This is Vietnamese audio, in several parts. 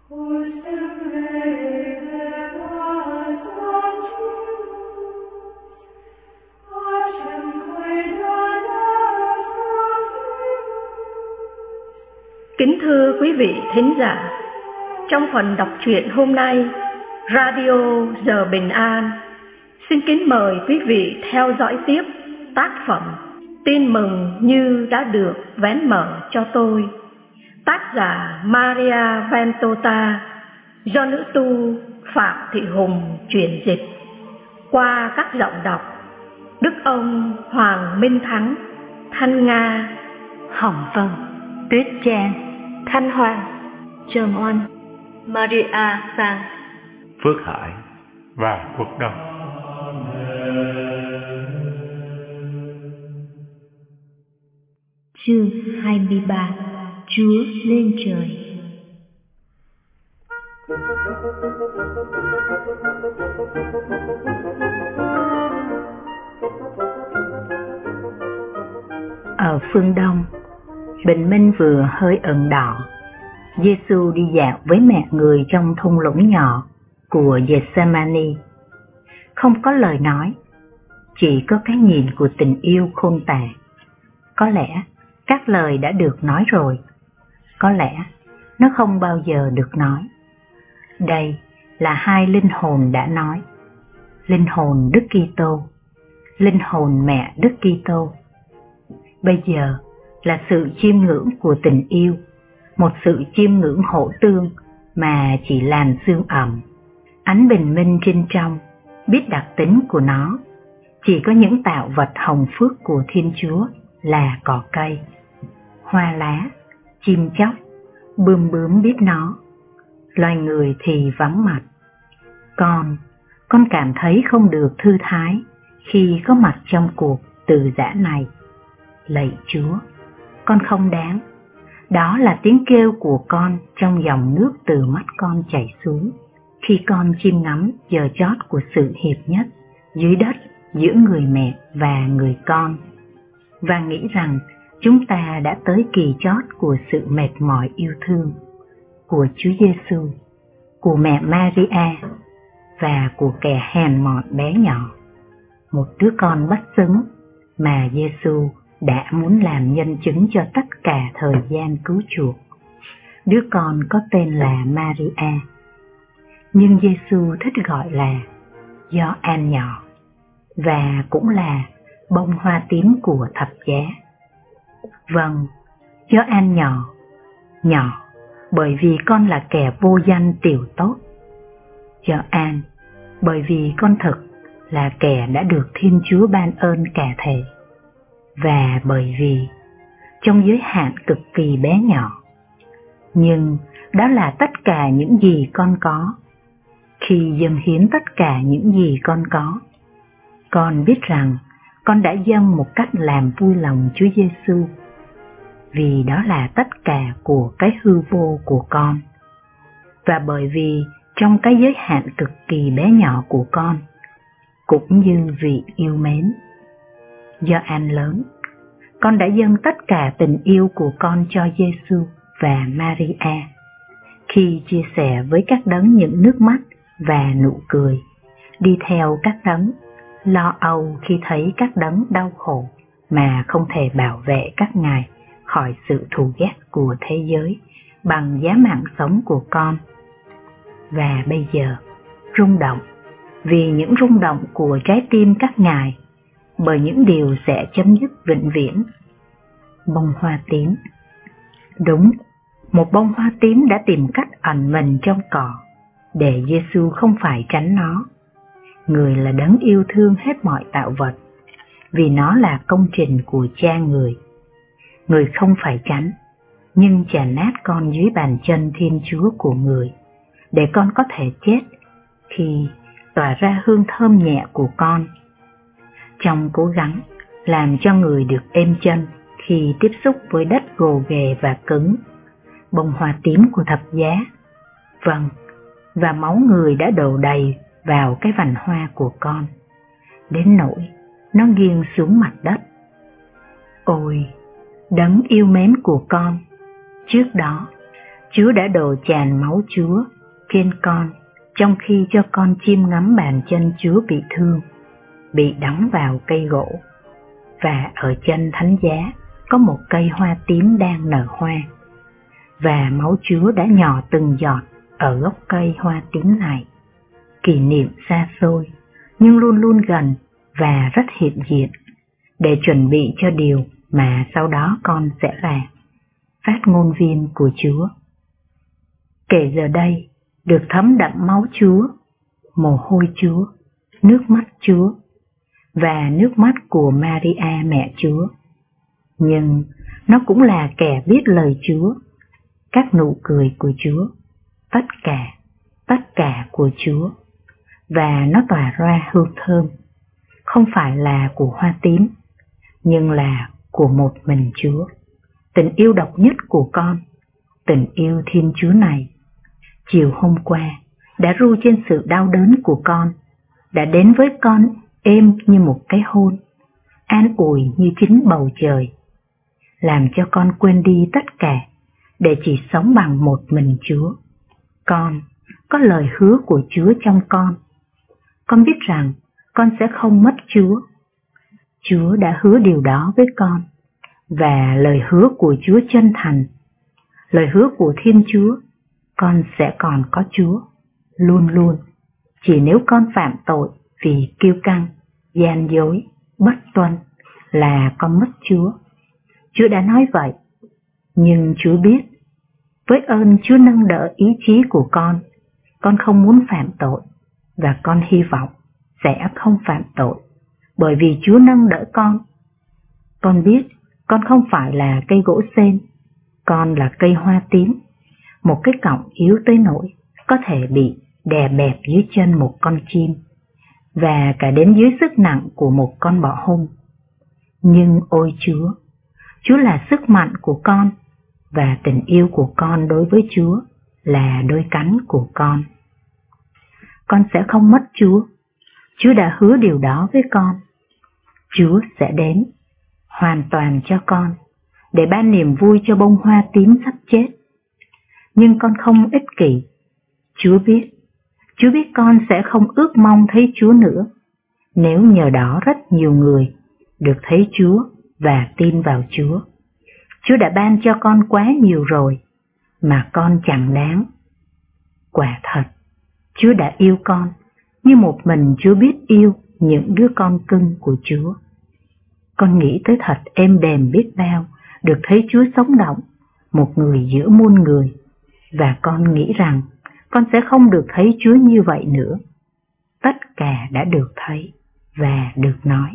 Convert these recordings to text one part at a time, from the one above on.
Kính thưa quý vị thính giả, trong phần đọc truyện hôm nay, Radio Giờ Bình An xin kính mời quý vị theo dõi tiếp tác phẩm Tin Mừng Như Đã Được Vén Mở Cho Tôi, tác giả Maria Ventota, do nữ tu Phạm Thị Hùng chuyển dịch, qua các giọng đọc Đức Ông Hoàng Minh Thắng, Thanh Nga, Hồng Vân, Tuyết Trang, Thanh Hoàng, Trần Oanh, Maria Sang, Phước Hải và Quốc Đông. Chương 23. Chúa lên trời. Ở phương Đông, bình minh vừa hơi ửng đỏ, Giêsu đi dạo với mẹ người trong thung lũng nhỏ của Gethsemane. Không có lời nói, chỉ có cái nhìn của tình yêu khôn tả. Có lẽ các lời đã được nói rồi, có lẽ nó không bao giờ được nói. Đây là hai linh hồn đã nói: linh hồn Đức Kitô, linh hồn mẹ Đức Kitô. Bây giờ là sự chiêm ngưỡng của tình yêu, một sự chiêm ngưỡng hỗ tương mà chỉ làn sương ẩm. Ánh bình minh trên trong biết đặc tính của nó. Chỉ có những tạo vật hồng phước của Thiên Chúa là cỏ cây, hoa lá, chim chóc, bươm bướm biết nó. Loài người thì vắng mặt. Con cảm thấy không được thư thái khi có mặt trong cuộc từ giã này. Lạy Chúa, con không đáng. Đó là tiếng kêu của con trong dòng nước từ mắt con chảy xuống, khi con chiêm ngắm giờ chót của sự hiệp nhất dưới đất giữa người mẹ và người con, và nghĩ rằng chúng ta đã tới kỳ chót của sự mệt mỏi yêu thương của Chúa Giêsu, của mẹ Maria và của kẻ hèn mọn bé nhỏ, một đứa con bất xứng mà Giêsu đã muốn làm nhân chứng cho tất cả thời gian cứu chuộc. Đứa con có tên là Maria, nhưng Giêsu thích gọi là Gioan nhỏ, và cũng là bông hoa tím của thập giá. Vâng, Gioan nhỏ, nhỏ bởi vì con là kẻ vô danh tiểu tốt. Gioan bởi vì con thực là kẻ đã được Thiên Chúa ban ơn cả thể, và bởi vì trong giới hạn cực kỳ bé nhỏ. Nhưng đó là tất cả những gì con có. Khi dâng hiến tất cả những gì con có, con biết rằng con đã dâng một cách làm vui lòng Chúa Giêsu, vì đó là tất cả của cái hư vô của con. Và bởi vì trong cái giới hạn cực kỳ bé nhỏ của con, cũng như vì yêu mến Gioan lớn, con đã dâng tất cả tình yêu của con cho Giêsu và Maria, khi chia sẻ với các đấng những nước mắt và nụ cười, đi theo các đấng lo âu khi thấy các đấng đau khổ mà không thể bảo vệ các ngài khỏi sự thù ghét của thế giới bằng giá mạng sống của con. Và bây giờ rung động vì những rung động của trái tim các ngài, bởi những điều sẽ chấm dứt vĩnh viễn. Bông hoa tím. Đúng, một bông hoa tím đã tìm cách ẩn mình trong cỏ, để Giêsu không phải tránh nó. Người là đấng yêu thương hết mọi tạo vật, vì nó là công trình của Cha người. Người không phải tránh, nhưng chà nát con dưới bàn chân Thiên Chúa của người, để con có thể chết khi tỏa ra hương thơm nhẹ của con. Trong cố gắng làm cho người được êm chân khi tiếp xúc với đất gồ ghề và cứng, bông hoa tím của thập giá, vâng, và máu người đã đổ đầy vào cái vành hoa của con, đến nỗi nó nghiêng xuống mặt đất. Ôi, đấng yêu mến của con, trước đó Chúa đã đổ tràn máu Chúa trên con, trong khi cho con chiêm ngắm bàn chân Chúa bị thương, bị đóng vào cây gỗ, và ở chân thánh giá có một cây hoa tím đang nở hoa, và máu Chúa đã nhỏ từng giọt ở gốc cây hoa tím này. Kỷ niệm xa xôi, nhưng luôn luôn gần và rất hiện diện, để chuẩn bị cho điều mà sau đó con sẽ là phát ngôn viên của Chúa. Kể giờ đây, được thấm đậm máu Chúa, mồ hôi Chúa, nước mắt Chúa, và nước mắt của Maria mẹ Chúa. Nhưng nó cũng là kẻ biết lời Chúa, các nụ cười của Chúa, tất cả của Chúa, và nó tỏa ra hương thơm, không phải là của hoa tím, nhưng là của một mình Chúa, tình yêu độc nhất của con, tình yêu Thiên Chúa này. Chiều hôm qua đã ru trên sự đau đớn của con, đã đến với con êm như một cái hôn, an ủi như chính bầu trời, làm cho con quên đi tất cả để chỉ sống bằng một mình Chúa. Con có lời hứa của Chúa trong con. Con biết rằng con sẽ không mất Chúa. Chúa đã hứa điều đó với con, và lời hứa của Chúa chân thành. Lời hứa của Thiên Chúa, con sẽ còn có Chúa, luôn luôn. Chỉ nếu con phạm tội vì kiêu căng, gian dối, bất tuân là con mất Chúa. Chúa đã nói vậy, nhưng Chúa biết, với ơn Chúa nâng đỡ ý chí của con không muốn phạm tội, và con hy vọng sẽ không phạm tội, bởi vì Chúa nâng đỡ con. Con biết con không phải là cây gỗ sên, con là cây hoa tím, một cái cọng yếu tới nỗi có thể bị đè bẹp dưới chân một con chim, và cả đến dưới sức nặng của một con bọ hung. Nhưng ôi Chúa là sức mạnh của con, và tình yêu của con đối với Chúa là đôi cánh của con. Con sẽ không mất Chúa. Chúa đã hứa điều đó với con. Chúa sẽ đến hoàn toàn cho con, để ban niềm vui cho bông hoa tím sắp chết. Nhưng con không ích kỷ. Chúa biết con sẽ không ước mong thấy Chúa nữa, nếu nhờ đó rất nhiều người được thấy Chúa và tin vào Chúa. Chúa đã ban cho con quá nhiều rồi, mà con chẳng đáng. Quả thật, Chúa đã yêu con, như một mình Chúa biết yêu những đứa con cưng của Chúa. Con nghĩ tới thật êm đềm biết bao, được thấy Chúa sống động, một người giữa muôn người, và con nghĩ rằng con sẽ không được thấy Chúa như vậy nữa. Tất cả đã được thấy và được nói.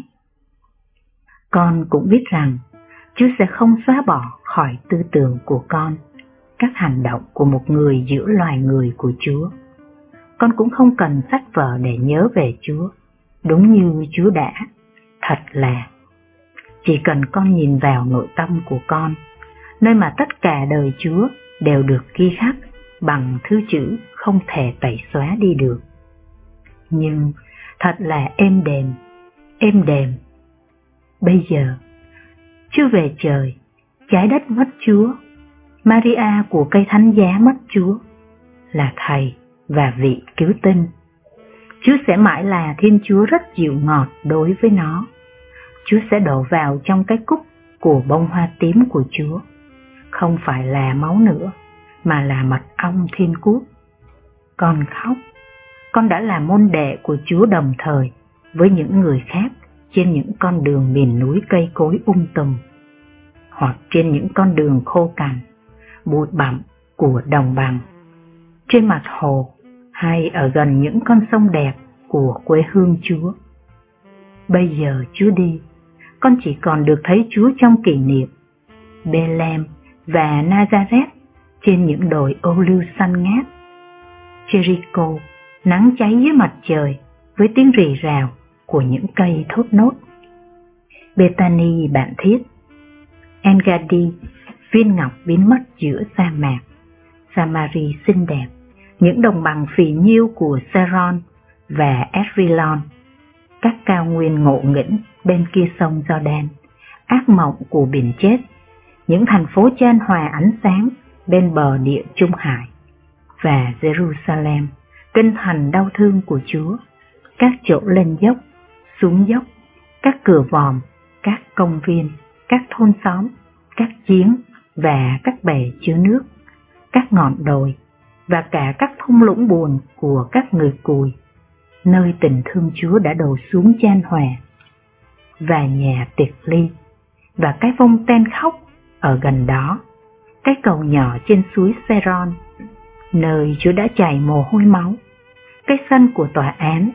Con cũng biết rằng Chúa sẽ không xóa bỏ khỏi tư tưởng của con các hành động của một người giữa loài người của Chúa. Con cũng không cần sách vở để nhớ về Chúa, đúng như Chúa đã. Thật là chỉ cần con nhìn vào nội tâm của con, nơi mà tất cả đời Chúa đều được ghi khắc bằng thứ chữ không thể tẩy xóa đi được. Nhưng thật là êm đềm. Bây giờ, Chúa về trời, trái đất mất Chúa, Maria của cây thánh giá mất Chúa, là Thầy và vị cứu tinh. Chúa sẽ mãi là Thiên Chúa rất dịu ngọt đối với nó. Chúa sẽ đổ vào trong cái cúc của bông hoa tím của Chúa, không phải là máu nữa, mà là mật ong thiên quốc. Con khóc, con đã là môn đệ của Chúa đồng thời với những người khác trên những con đường miền núi cây cối tùm, hoặc trên những con đường khô cằn, bụi bặm của đồng bằng, trên mặt hồ, hay ở gần những con sông đẹp của quê hương Chúa. Bây giờ Chúa đi, con chỉ còn được thấy Chúa trong kỷ niệm, Bethlehem và Nazareth trên những đồi ô liu xanh ngát, Jericho nắng cháy dưới mặt trời với tiếng rì rào của những cây thốt nốt, Bethany bạn thiết, En-Gadi viên ngọc biến mất giữa sa mạc, Samari xinh đẹp, những đồng bằng phì nhiêu của Saron và Esrilon, các cao nguyên ngộ nghĩnh bên kia sông Jordan, ác mộng của biển chết, những thành phố chan hòa ánh sáng bên bờ địa Trung Hải, và Jerusalem, kinh thành đau thương của Chúa, các chỗ lên dốc, xuống dốc, các cửa vòm, các công viên, các thôn xóm, các giếng và các bể chứa nước, các ngọn đồi và cả các thung lũng buồn của các người cùi, nơi tình thương Chúa đã đổ xuống chan hòa, và nhà tiệc ly, và cái vông ten khóc ở gần đó, cái cầu nhỏ trên suối Seron, nơi Chúa đã chảy mồ hôi máu, cái sân của tòa án.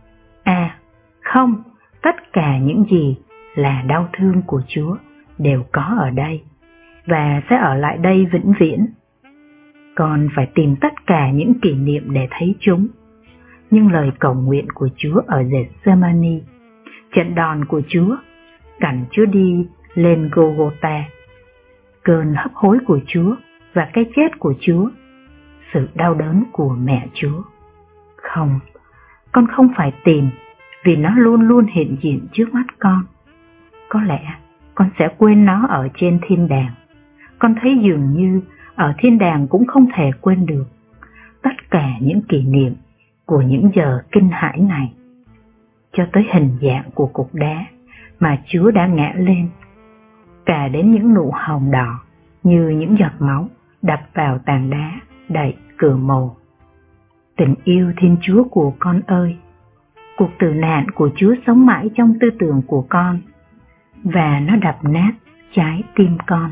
Không, tất cả những gì là đau thương của Chúa đều có ở đây, và sẽ ở lại đây vĩnh viễn. Con phải tìm tất cả những kỷ niệm để thấy chúng, nhưng lời cầu nguyện của Chúa ở Gethsemane, trận đòn của Chúa, cảnh Chúa đi lên Golgotha, cơn hấp hối của Chúa và cái chết của Chúa, sự đau đớn của mẹ Chúa. Không, con không phải tìm, vì nó luôn luôn hiện diện trước mắt con. Có lẽ con sẽ quên nó ở trên thiên đàng. Con thấy dường như ở thiên đàng cũng không thể quên được tất cả những kỷ niệm của những giờ kinh hãi này, cho tới hình dạng của cục đá mà Chúa đã ngã lên, cả đến những nụ hồng đỏ như những giọt máu đập vào tảng đá đậy cửa mồ. Tình yêu Thiên Chúa của con ơi, cuộc tử nạn của Chúa sống mãi trong tư tưởng của con, và nó đập nát trái tim con.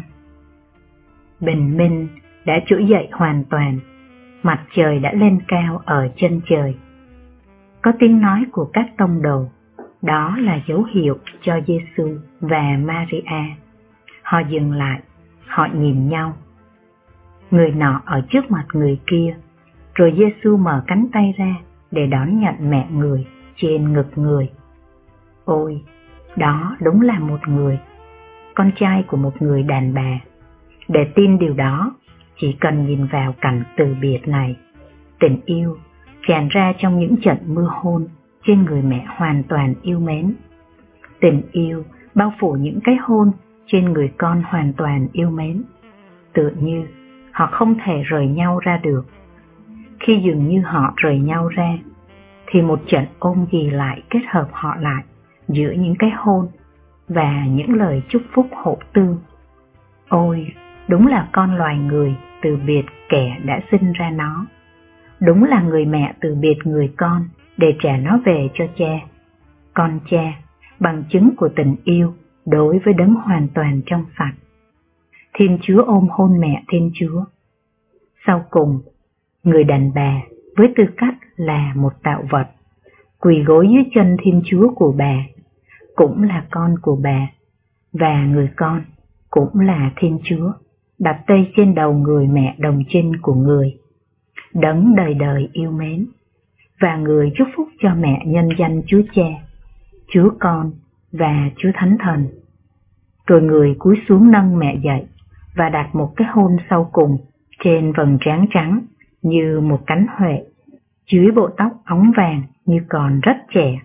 Bình minh đã trỗi dậy hoàn toàn, mặt trời đã lên cao ở chân trời. Có tiếng nói của các tông đồ, đó là dấu hiệu cho Giêsu và Maria. Họ dừng lại, họ nhìn nhau. Người nọ ở trước mặt người kia, rồi Giêsu mở cánh tay ra để đón nhận mẹ người trên ngực người. Ôi, đó đúng là một người, con trai của một người đàn bà. Để tin điều đó, chỉ cần nhìn vào cảnh từ biệt này. Tình yêu tràn ra trong những trận mưa hôn trên người mẹ hoàn toàn yêu mến. Tình yêu bao phủ những cái hôn trên người con hoàn toàn yêu mến. Tựa như họ không thể rời nhau ra được. Khi dường như họ rời nhau ra, thì một trận ôm ghì lại kết hợp họ lại giữa những cái hôn và những lời chúc phúc hậu tương. Ôi, đúng là con loài người từ biệt kẻ đã sinh ra nó. Đúng là người mẹ từ biệt người con để trả nó về cho cha. Con cha, bằng chứng của tình yêu đối với đấng hoàn toàn trong sạch. Thiên Chúa ôm hôn mẹ Thiên Chúa. Sau cùng, người đàn bà với tư cách là một tạo vật, quỳ gối dưới chân Thiên Chúa của bà, cũng là con của bà, và người con cũng là Thiên Chúa, đặt tay trên đầu người mẹ đồng trinh của người, đấng đời đời yêu mến, và người chúc phúc cho mẹ nhân danh Chúa Cha, Chúa Con và Chúa Thánh Thần. Rồi người cúi xuống nâng mẹ dậy và đặt một cái hôn sau cùng trên vầng trán trắng như một cánh huệ, dưới bộ tóc óng vàng như còn rất trẻ.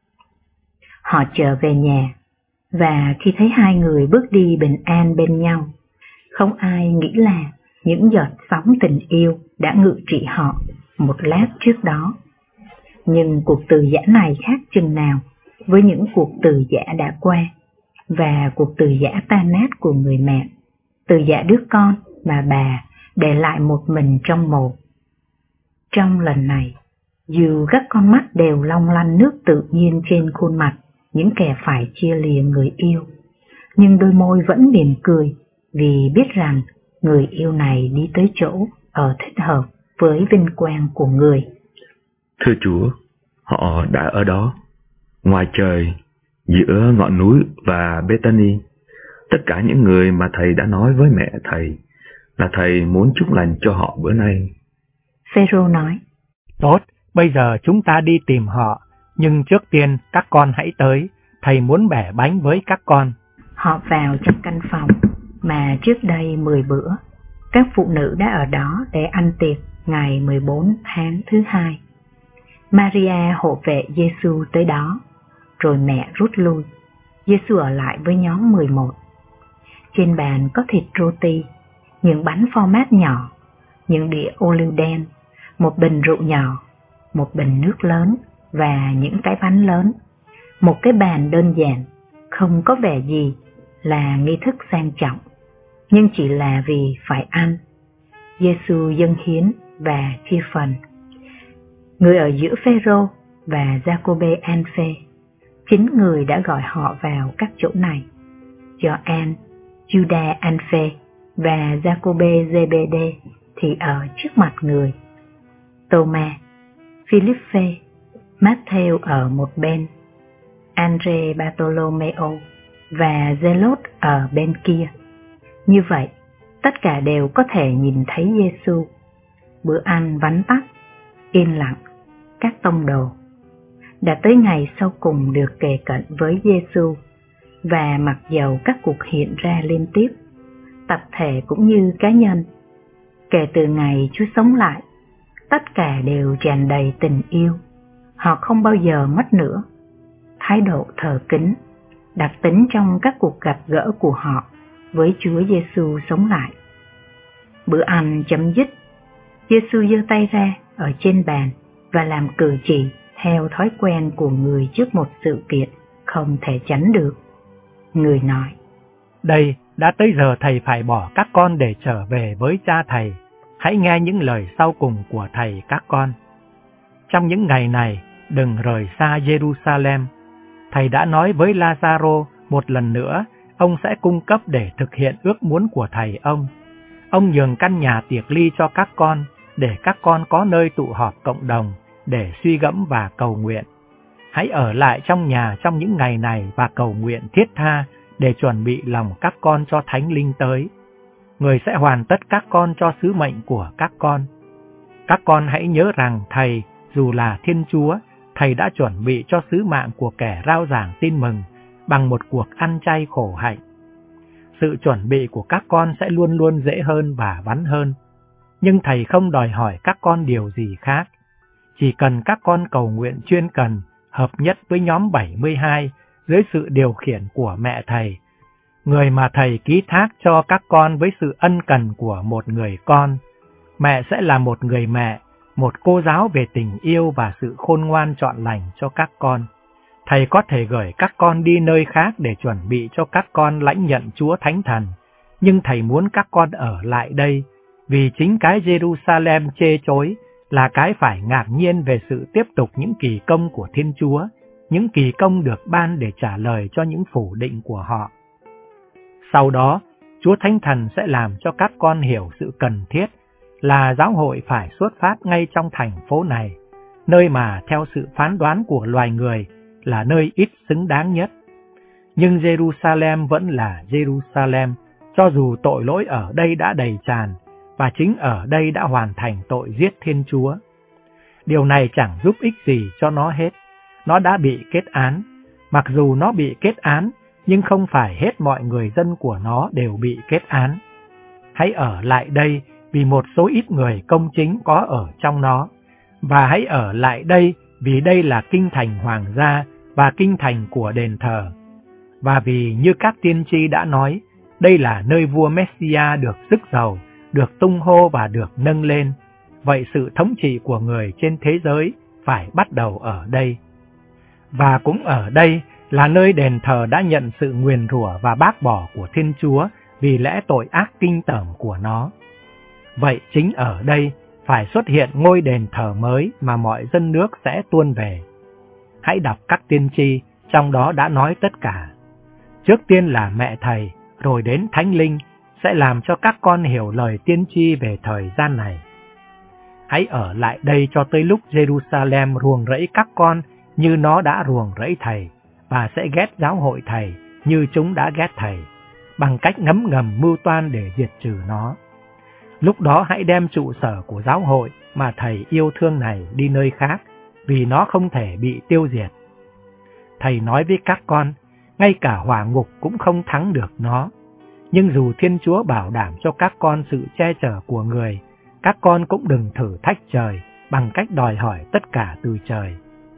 Họ trở về nhà, và khi thấy hai người bước đi bình an bên nhau, không ai nghĩ là những giọt sóng tình yêu đã ngự trị họ một lát trước đó. Nhưng cuộc từ giã này khác chừng nào với những cuộc từ giã đã qua, và cuộc từ giã tan nát của người mẹ, từ giã đứa con mà bà để lại một mình trong mồ. Trong lần này, dù các con mắt đều long lanh nước tự nhiên trên khuôn mặt những kẻ phải chia lìa người yêu, nhưng đôi môi vẫn mỉm cười vì biết rằng người yêu này đi tới chỗ ở thích hợp với vinh quang của người. Thưa Chúa, họ đã ở đó, ngoài trời, giữa ngọn núi và Bethany. Tất cả những người mà Thầy đã nói với mẹ Thầy là Thầy muốn chúc lành cho họ bữa nay. Phêrô nói, tốt, bây giờ chúng ta đi tìm họ, nhưng trước tiên các con hãy tới, Thầy muốn bẻ bánh với các con. Họ vào trong căn phòng mà trước đây 10 bữa, các phụ nữ đã ở đó để ăn tiệc ngày 14 tháng thứ 2. Maria hộ vệ Giêsu tới đó, rồi mẹ rút lui. Giêsu ở lại với nhóm 11. Trên bàn có thịt rôti, những bánh format nhỏ, những đĩa ô liu đen, một bình rượu nhỏ, một bình nước lớn và những cái bánh lớn. Một cái bàn đơn giản, không có vẻ gì là nghi thức sang trọng, nhưng chỉ là vì phải ăn. Giêsu dâng hiến và chia phần. Người ở giữa Phêrô và Giacôbê Alphe, chính người đã gọi họ vào các chỗ này. Gioan, Juda Alphe và Giacôbê Zebede thì ở trước mặt người. Tô-ma, Philippe, Matthew ở một bên, Andre Bartolomeo và Zelot ở bên kia. Như vậy, tất cả đều có thể nhìn thấy Giêsu. Bữa ăn vắn tắt, yên lặng, các tông đồ. Đã tới ngày sau cùng được kề cận với Giêsu, và mặc dầu các cuộc hiện ra liên tiếp, tập thể cũng như cá nhân, kể từ ngày Chúa sống lại, tất cả đều tràn đầy tình yêu. Họ không bao giờ mất nữa. Thái độ thờ kính, đặc tính trong các cuộc gặp gỡ của họ với Chúa Giêsu sống lại. Bữa ăn chấm dứt, Giêsu giơ tay ra ở trên bàn và làm cử chỉ theo thói quen của người trước một sự kiện không thể tránh được. Người nói: Đây, đã tới giờ thầy phải bỏ các con để trở về với cha thầy. Hãy nghe những lời sau cùng của thầy các con. Trong những ngày này, đừng rời xa Jerusalem. Thầy đã nói với Lazaro một lần nữa, ông sẽ cung cấp để thực hiện ước muốn của thầy ông. Ông nhường căn nhà tiệc ly cho các con, để các con có nơi tụ họp cộng đồng, để suy gẫm và cầu nguyện. Hãy ở lại trong nhà trong những ngày này và cầu nguyện thiết tha, để chuẩn bị lòng các con cho Thánh Linh tới. Người sẽ hoàn tất các con cho sứ mệnh của các con. Các con hãy nhớ rằng Thầy, dù là Thiên Chúa, Thầy đã chuẩn bị cho sứ mạng của kẻ rao giảng tin mừng bằng một cuộc ăn chay khổ hạnh. Sự chuẩn bị của các con sẽ luôn luôn dễ hơn và vắn hơn. Nhưng Thầy không đòi hỏi các con điều gì khác. Chỉ cần các con cầu nguyện chuyên cần, hợp nhất với nhóm 72 dưới sự điều khiển của mẹ Thầy, người mà Thầy ký thác cho các con với sự ân cần của một người con. Mẹ sẽ là một người mẹ, một cô giáo về tình yêu và sự khôn ngoan trọn lành cho các con. Thầy có thể gửi các con đi nơi khác để chuẩn bị cho các con lãnh nhận Chúa Thánh Thần, nhưng Thầy muốn các con ở lại đây, vì chính cái Jerusalem chê chối là cái phải ngạc nhiên về sự tiếp tục những kỳ công của Thiên Chúa, những kỳ công được ban để trả lời cho những phủ định của họ. Sau đó, Chúa Thánh Thần sẽ làm cho các con hiểu sự cần thiết là giáo hội phải xuất phát ngay trong thành phố này, nơi mà theo sự phán đoán của loài người là nơi ít xứng đáng nhất. Nhưng Jerusalem vẫn là Jerusalem, cho dù tội lỗi ở đây đã đầy tràn, và chính ở đây đã hoàn thành tội giết Thiên Chúa. Điều này chẳng giúp ích gì cho nó hết. Nó đã bị kết án. Mặc dù nó bị kết án, nhưng không phải hết mọi người dân của nó đều bị kết án. Hãy ở lại đây vì một số ít người công chính có ở trong nó. Và hãy ở lại đây vì đây là kinh thành hoàng gia và kinh thành của đền thờ. Và vì như các tiên tri đã nói, đây là nơi vua Messia được rước dầu, được tung hô và được nâng lên. Vậy sự thống trị của người trên thế giới phải bắt đầu ở đây. Và cũng ở đây là nơi đền thờ đã nhận sự nguyền rủa và bác bỏ của Thiên Chúa vì lẽ tội ác kinh tởm của nó. Vậy chính ở đây phải xuất hiện ngôi đền thờ mới mà mọi dân nước sẽ tuôn về. Hãy đọc các tiên tri, trong đó đã nói tất cả. Trước tiên là mẹ Thầy, rồi đến Thánh Linh sẽ làm cho các con hiểu lời tiên tri về thời gian này. Hãy ở lại đây cho tới lúc Jerusalem ruồng rẫy các con như nó đã ruồng rẫy Thầy, và sẽ ghét giáo hội Thầy như chúng đã ghét Thầy, bằng cách ngấm ngầm mưu toan để diệt trừ nó. Lúc đó hãy đem trụ sở của giáo hội mà Thầy yêu thương này đi nơi khác, vì nó không thể bị tiêu diệt. Thầy nói với các con, ngay cả hỏa ngục cũng không thắng được nó. Nhưng dù Thiên Chúa bảo đảm cho các con sự che chở của người, các con cũng đừng thử thách trời bằng cách đòi hỏi tất cả từ trời.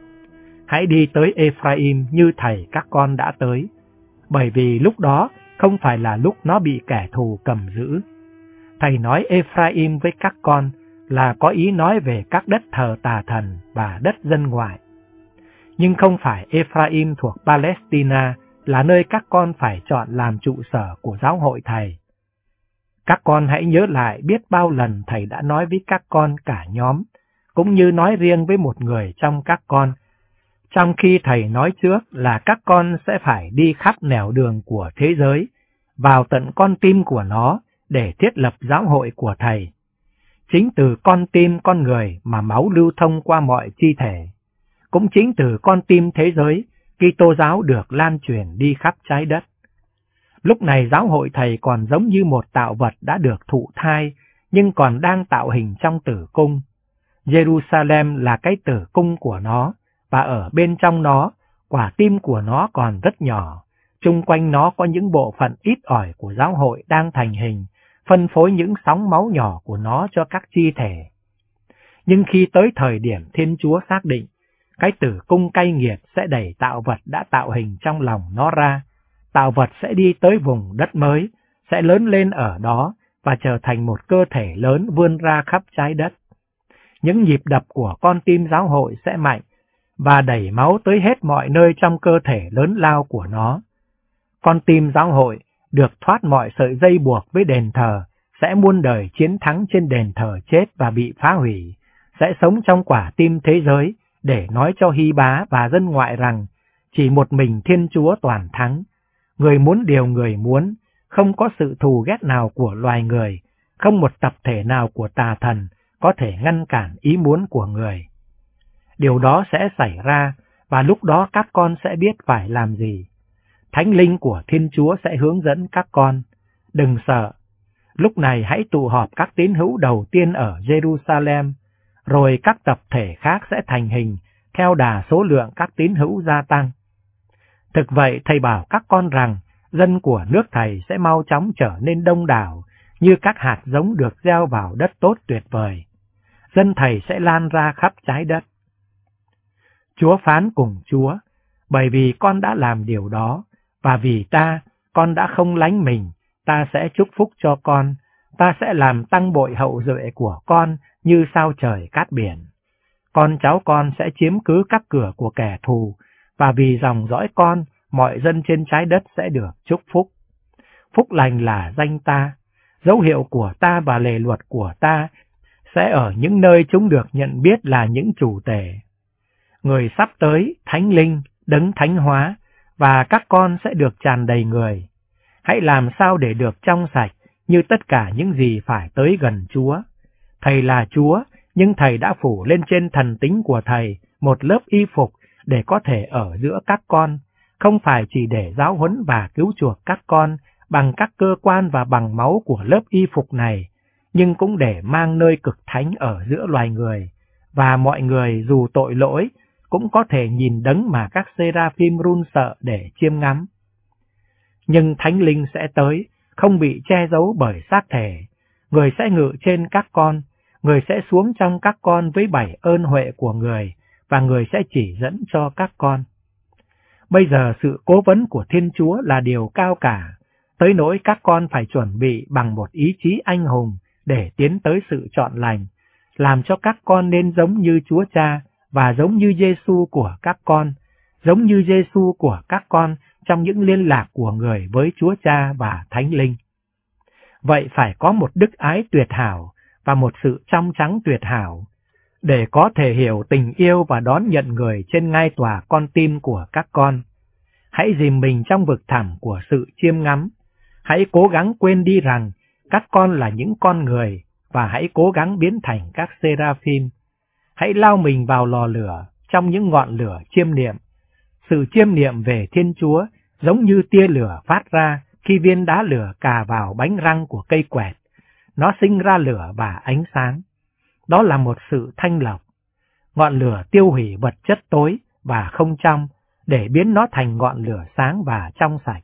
Hãy đi tới Ephraim như Thầy các con đã tới, bởi vì lúc đó không phải là lúc nó bị kẻ thù cầm giữ. Thầy nói Ephraim với các con là có ý nói về các đất thờ tà thần và đất dân ngoại. Nhưng không phải Ephraim thuộc Palestina là nơi các con phải chọn làm trụ sở của giáo hội thầy. Các con hãy nhớ lại biết bao lần thầy đã nói với các con cả nhóm, cũng như nói riêng với một người trong các con, trong khi thầy nói trước là các con sẽ phải đi khắp nẻo đường của thế giới, vào tận con tim của nó để thiết lập giáo hội của thầy. Chính từ con tim con người mà máu lưu thông qua mọi chi thể. Cũng chính từ con tim thế giới, Kitô giáo được lan truyền đi khắp trái đất. Lúc này giáo hội thầy còn giống như một tạo vật đã được thụ thai, nhưng còn đang tạo hình trong tử cung. Jerusalem là cái tử cung của nó, và ở bên trong nó, quả tim của nó còn rất nhỏ. Chung quanh nó có những bộ phận ít ỏi của giáo hội đang thành hình, phân phối những sóng máu nhỏ của nó cho các chi thể. Nhưng khi tới thời điểm Thiên Chúa xác định, cái tử cung cay nghiệt sẽ đẩy tạo vật đã tạo hình trong lòng nó ra. Tạo vật sẽ đi tới vùng đất mới, sẽ lớn lên ở đó và trở thành một cơ thể lớn vươn ra khắp trái đất. Những nhịp đập của con tim giáo hội sẽ mạnh và đẩy máu tới hết mọi nơi trong cơ thể lớn lao của nó. Con tim giáo hội được thoát mọi sợi dây buộc với đền thờ, sẽ muôn đời chiến thắng trên đền thờ chết và bị phá hủy, sẽ sống trong quả tim thế giới để nói cho Hy Bá và dân ngoại rằng chỉ một mình Thiên Chúa toàn thắng. Người muốn điều người muốn, không có sự thù ghét nào của loài người, không một tập thể nào của tà thần có thể ngăn cản ý muốn của người. Điều đó sẽ xảy ra, và lúc đó các con sẽ biết phải làm gì. Thánh linh của Thiên Chúa sẽ hướng dẫn các con. Đừng sợ. Lúc này hãy tụ họp các tín hữu đầu tiên ở Jerusalem, rồi các tập thể khác sẽ thành hình theo đà số lượng các tín hữu gia tăng. Thực vậy, thầy bảo các con rằng dân của nước thầy sẽ mau chóng trở nên đông đảo như các hạt giống được gieo vào đất tốt tuyệt vời. Dân thầy sẽ lan ra khắp trái đất. Chúa phán cùng Chúa, bởi vì con đã làm điều đó, và vì ta, con đã không lánh mình, ta sẽ chúc phúc cho con, ta sẽ làm tăng bội hậu duệ của con như sao trời cát biển. Con cháu con sẽ chiếm cứ các cửa của kẻ thù, và vì dòng dõi con, mọi dân trên trái đất sẽ được chúc phúc. Phúc lành là danh ta, dấu hiệu của ta và lề luật của ta sẽ ở những nơi chúng được nhận biết là những chủ tể. Người sắp tới, Thánh Linh, Đấng Thánh Hóa, và các con sẽ được tràn đầy người. Hãy làm sao để được trong sạch như tất cả những gì phải tới gần Chúa. Thầy là Chúa, nhưng Thầy đã phủ lên trên thần tính của Thầy một lớp y phục để có thể ở giữa các con, không phải chỉ để giáo huấn và cứu chuộc các con bằng các cơ quan và bằng máu của lớp y phục này, nhưng cũng để mang nơi cực thánh ở giữa loài người, và mọi người dù tội lỗi cũng có thể nhìn đấng mà các seraphim run sợ để chiêm ngắm. Nhưng Thánh Linh sẽ tới, không bị che giấu bởi xác thể. Người sẽ ngự trên các con, người sẽ xuống trong các con với 7 ơn huệ của người, và người sẽ chỉ dẫn cho các con. Bây giờ sự cố vấn của Thiên Chúa là điều cao cả, tới nỗi các con phải chuẩn bị bằng một ý chí anh hùng để tiến tới sự chọn lành, làm cho các con nên giống như Chúa Cha và giống như Giêsu của các con, giống như Giêsu của các con trong những liên lạc của người với Chúa Cha và Thánh Linh. Vậy phải có một đức ái tuyệt hảo và một sự trong trắng tuyệt hảo, để có thể hiểu tình yêu và đón nhận người trên ngai tòa con tim của các con. Hãy dìm mình trong vực thẳm của sự chiêm ngắm. Hãy cố gắng quên đi rằng các con là những con người, và hãy cố gắng biến thành các seraphim. Hãy lao mình vào lò lửa trong những ngọn lửa chiêm niệm. Sự chiêm niệm về Thiên Chúa giống như tia lửa phát ra khi viên đá lửa cà vào bánh răng của cây quẹt. Nó sinh ra lửa và ánh sáng. Đó là một sự thanh lọc. Ngọn lửa tiêu hủy vật chất tối và không trong, để biến nó thành ngọn lửa sáng và trong sạch.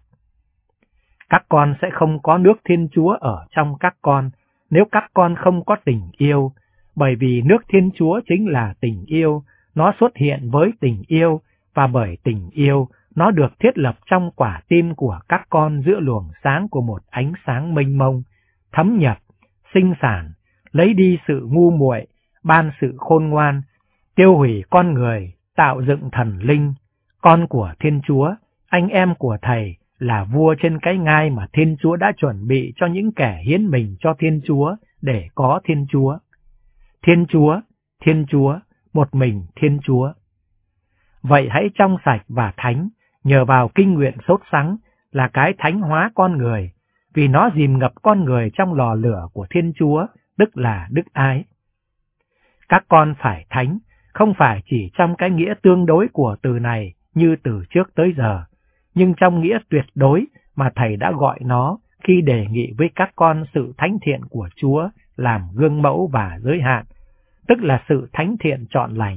Các con sẽ không có nước Thiên Chúa ở trong các con nếu các con không có tình yêu, bởi vì nước Thiên Chúa chính là tình yêu, nó xuất hiện với tình yêu, và bởi tình yêu, nó được thiết lập trong quả tim của các con giữa luồng sáng của một ánh sáng mênh mông, thấm nhập, sinh sản, lấy đi sự ngu muội, ban sự khôn ngoan, tiêu hủy con người, tạo dựng thần linh, con của Thiên Chúa, anh em của Thầy, là vua trên cái ngai mà Thiên Chúa đã chuẩn bị cho những kẻ hiến mình cho Thiên Chúa để có Thiên Chúa. Thiên Chúa, Thiên Chúa, một mình Thiên Chúa. Vậy hãy trong sạch và thánh, nhờ vào kinh nguyện sốt sắng là cái thánh hóa con người, vì nó dìm ngập con người trong lò lửa của Thiên Chúa, tức là đức ái. Các con phải thánh, không phải chỉ trong cái nghĩa tương đối của từ này như từ trước tới giờ, nhưng trong nghĩa tuyệt đối mà Thầy đã gọi nó khi đề nghị với các con sự thánh thiện của Chúa làm gương mẫu và giới hạn, tức là sự thánh thiện trọn lành.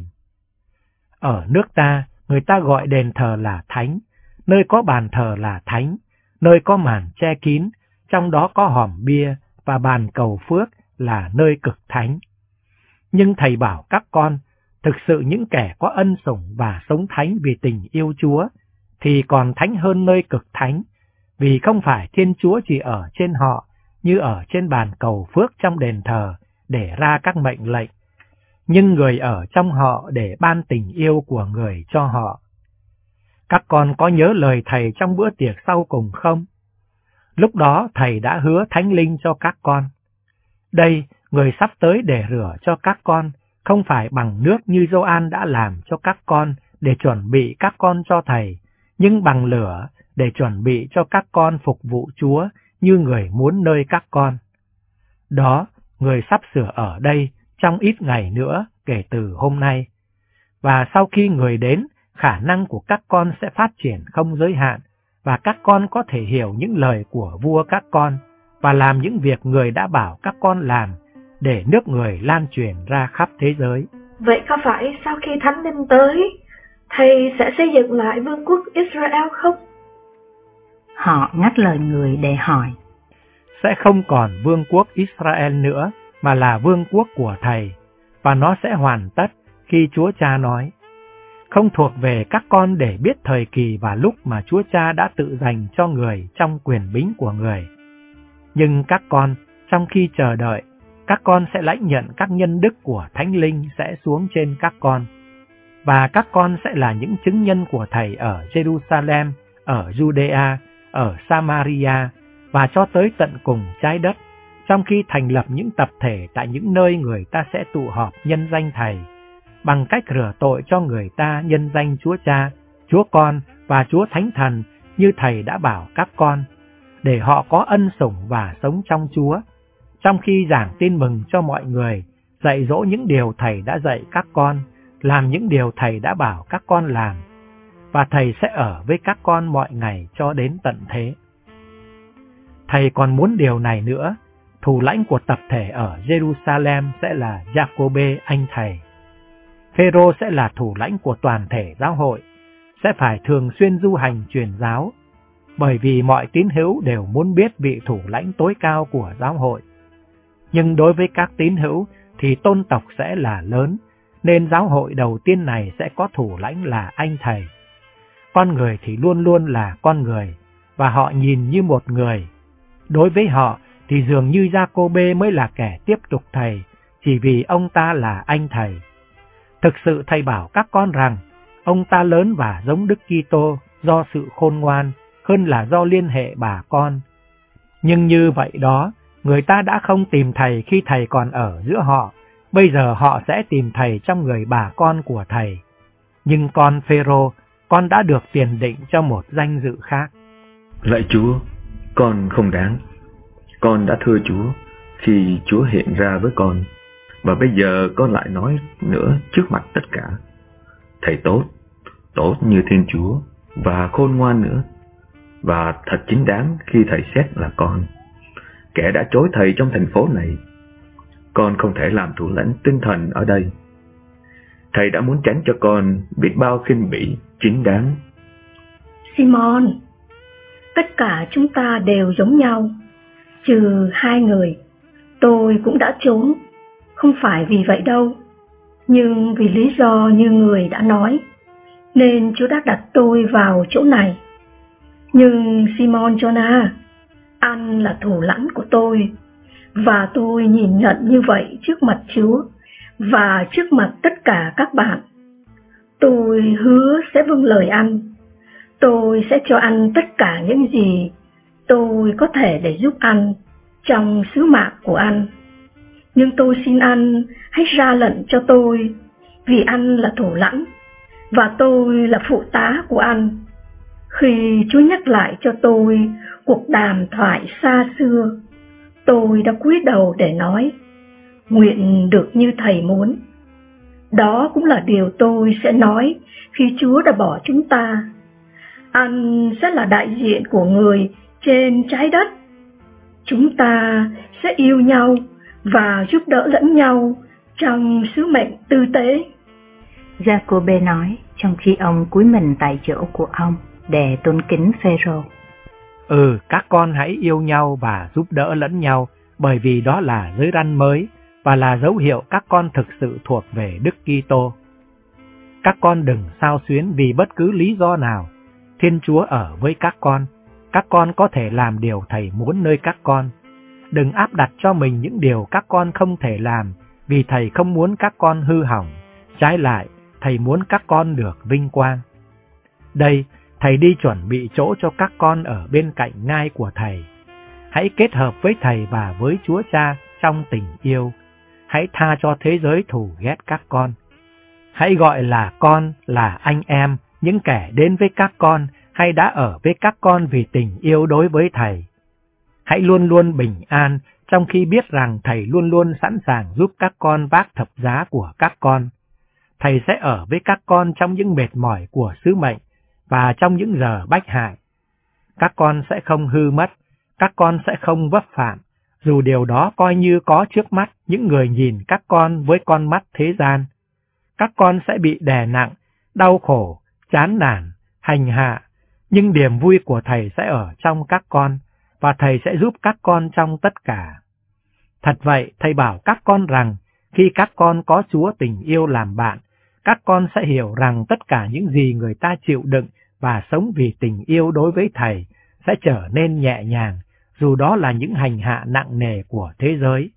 Ở nước ta, người ta gọi đền thờ là thánh, nơi có bàn thờ là thánh, nơi có màn che kín, trong đó có hòm bia và bàn cầu phước là nơi cực thánh. Nhưng Thầy bảo các con, thực sự những kẻ có ân sủng và sống thánh vì tình yêu Chúa, thì còn thánh hơn nơi cực thánh, vì không phải Thiên Chúa chỉ ở trên họ như ở trên bàn cầu phước trong đền thờ để ra các mệnh lệnh, nhưng người ở trong họ để ban tình yêu của người cho họ. Các con có nhớ lời Thầy trong bữa tiệc sau cùng không? Lúc đó Thầy đã hứa Thánh Linh cho các con. Đây, người sắp tới để rửa cho các con, không phải bằng nước như Gioan đã làm cho các con để chuẩn bị các con cho Thầy, nhưng bằng lửa để chuẩn bị cho các con phục vụ Chúa như người muốn nơi các con. Đó, người sắp sửa ở đây trong ít ngày nữa kể từ hôm nay. Và sau khi người đến, khả năng của các con sẽ phát triển không giới hạn, và các con có thể hiểu những lời của vua các con, và làm những việc người đã bảo các con làm, để nước người lan truyền ra khắp thế giới. Vậy có phải sau khi Thánh Linh tới, Thầy sẽ xây dựng lại vương quốc Israel không? Họ ngắt lời người để hỏi. Sẽ không còn vương quốc Israel nữa, mà là vương quốc của Thầy, và nó sẽ hoàn tất khi Chúa Cha nói. Không thuộc về các con để biết thời kỳ và lúc mà Chúa Cha đã tự dành cho người trong quyền bính của người. Nhưng các con, trong khi chờ đợi, các con sẽ lãnh nhận các nhân đức của Thánh Linh sẽ xuống trên các con. Và các con sẽ là những chứng nhân của Thầy ở Jerusalem, ở Judea, ở Samaria, và cho tới tận cùng trái đất, trong khi thành lập những tập thể tại những nơi người ta sẽ tụ họp nhân danh Thầy, bằng cách rửa tội cho người ta nhân danh Chúa Cha, Chúa Con và Chúa Thánh Thần như Thầy đã bảo các con, để họ có ân sủng và sống trong Chúa, trong khi giảng tin mừng cho mọi người, dạy dỗ những điều Thầy đã dạy các con, làm những điều Thầy đã bảo các con làm, và Thầy sẽ ở với các con mọi ngày cho đến tận thế. Thầy còn muốn điều này nữa, thủ lãnh của tập thể ở Jerusalem sẽ là Giacôbê anh Thầy. Phêrô sẽ là thủ lãnh của toàn thể giáo hội, sẽ phải thường xuyên du hành truyền giáo, bởi vì mọi tín hữu đều muốn biết vị thủ lãnh tối cao của giáo hội. Nhưng đối với các tín hữu thì tôn tộc sẽ là lớn, nên giáo hội đầu tiên này sẽ có thủ lãnh là anh Thầy. Con người thì luôn luôn là con người, và họ nhìn như một người. Đối với họ thì dường như Giacôbê mới là kẻ tiếp tục Thầy, chỉ vì ông ta là anh Thầy. Thực sự Thầy bảo các con rằng, ông ta lớn và giống Đức Kitô do sự khôn ngoan, hơn là do liên hệ bà con. Nhưng như vậy đó, người ta đã không tìm Thầy khi Thầy còn ở giữa họ, bây giờ họ sẽ tìm Thầy trong người bà con của Thầy. Nhưng con Phêrô, con đã được tiền định cho một danh dự khác. Lạy Chúa, con không đáng. Con đã thưa Chúa khi Chúa hiện ra với con, và bây giờ con lại nói nữa trước mặt tất cả. Thầy tốt như Thiên Chúa, và khôn ngoan nữa, và thật chính đáng khi Thầy xét là con, kẻ đã chối Thầy trong thành phố này. Con không thể làm thủ lãnh tinh thần ở đây. Thầy đã muốn tránh cho con biết bao khinh bỉ chính đáng. Simon, tất cả chúng ta đều giống nhau, trừ hai người. Tôi cũng đã trốn, không phải vì vậy đâu, nhưng vì lý do như người đã nói, nên Chúa đã đặt tôi vào chỗ này. Nhưng Simon Jonah, anh là thủ lãnh của tôi, Và tôi nhìn nhận như vậy trước mặt Chúa và trước mặt tất cả các bạn. Tôi hứa sẽ vâng lời ăn. Tôi sẽ cho ăn tất cả những gì tôi có thể để giúp ăn trong sứ mạng của ăn. Nhưng tôi xin ăn hãy ra lệnh cho tôi, vì ăn là thủ lãnh và tôi là phụ tá của ăn. Khi Chúa nhắc lại cho tôi cuộc đàm thoại xa xưa, tôi đã cúi đầu để nói: nguyện được như Thầy muốn. Đó cũng là điều tôi sẽ nói khi Chúa đã bỏ chúng ta. Ăn sẽ là đại diện của người trên trái đất. Chúng ta sẽ yêu nhau và giúp đỡ lẫn nhau trong sứ mệnh tư tế. Giacôbê nói trong khi ông cúi mình tại chỗ của ông để tôn kính Phêrô. Các con hãy yêu nhau và giúp đỡ lẫn nhau, bởi vì đó là giới răn mới và là dấu hiệu các con thực sự thuộc về Đức Kitô. Các con đừng xao xuyến vì bất cứ lý do nào. Thiên Chúa ở với các con có thể làm điều Thầy muốn nơi các con. Đừng áp đặt cho mình những điều các con không thể làm, vì Thầy không muốn các con hư hỏng. Trái lại, Thầy muốn các con được vinh quang. Đây, Thầy đi chuẩn bị chỗ cho các con ở bên cạnh ngai của Thầy. Hãy kết hợp với Thầy và với Chúa Cha trong tình yêu. Hãy tha cho thế giới thù ghét các con. Hãy gọi là con, là anh em, những kẻ đến với các con hay đã ở với các con vì tình yêu đối với Thầy. Hãy luôn luôn bình an, trong khi biết rằng Thầy luôn luôn sẵn sàng giúp các con vác thập giá của các con. Thầy sẽ ở với các con trong những mệt mỏi của sứ mệnh và trong những giờ bách hại. Các con sẽ không hư mất, các con sẽ không vấp phạm, dù điều đó coi như có trước mắt những người nhìn các con với con mắt thế gian. Các con sẽ bị đè nặng, đau khổ, chán nản, hành hạ, nhưng niềm vui của Thầy sẽ ở trong các con, và Thầy sẽ giúp các con trong tất cả. Thật vậy, Thầy bảo các con rằng, khi các con có Chúa tình yêu làm bạn, các con sẽ hiểu rằng tất cả những gì người ta chịu đựng và sống vì tình yêu đối với Thầy sẽ trở nên nhẹ nhàng, dù đó là những hành hạ nặng nề của thế giới.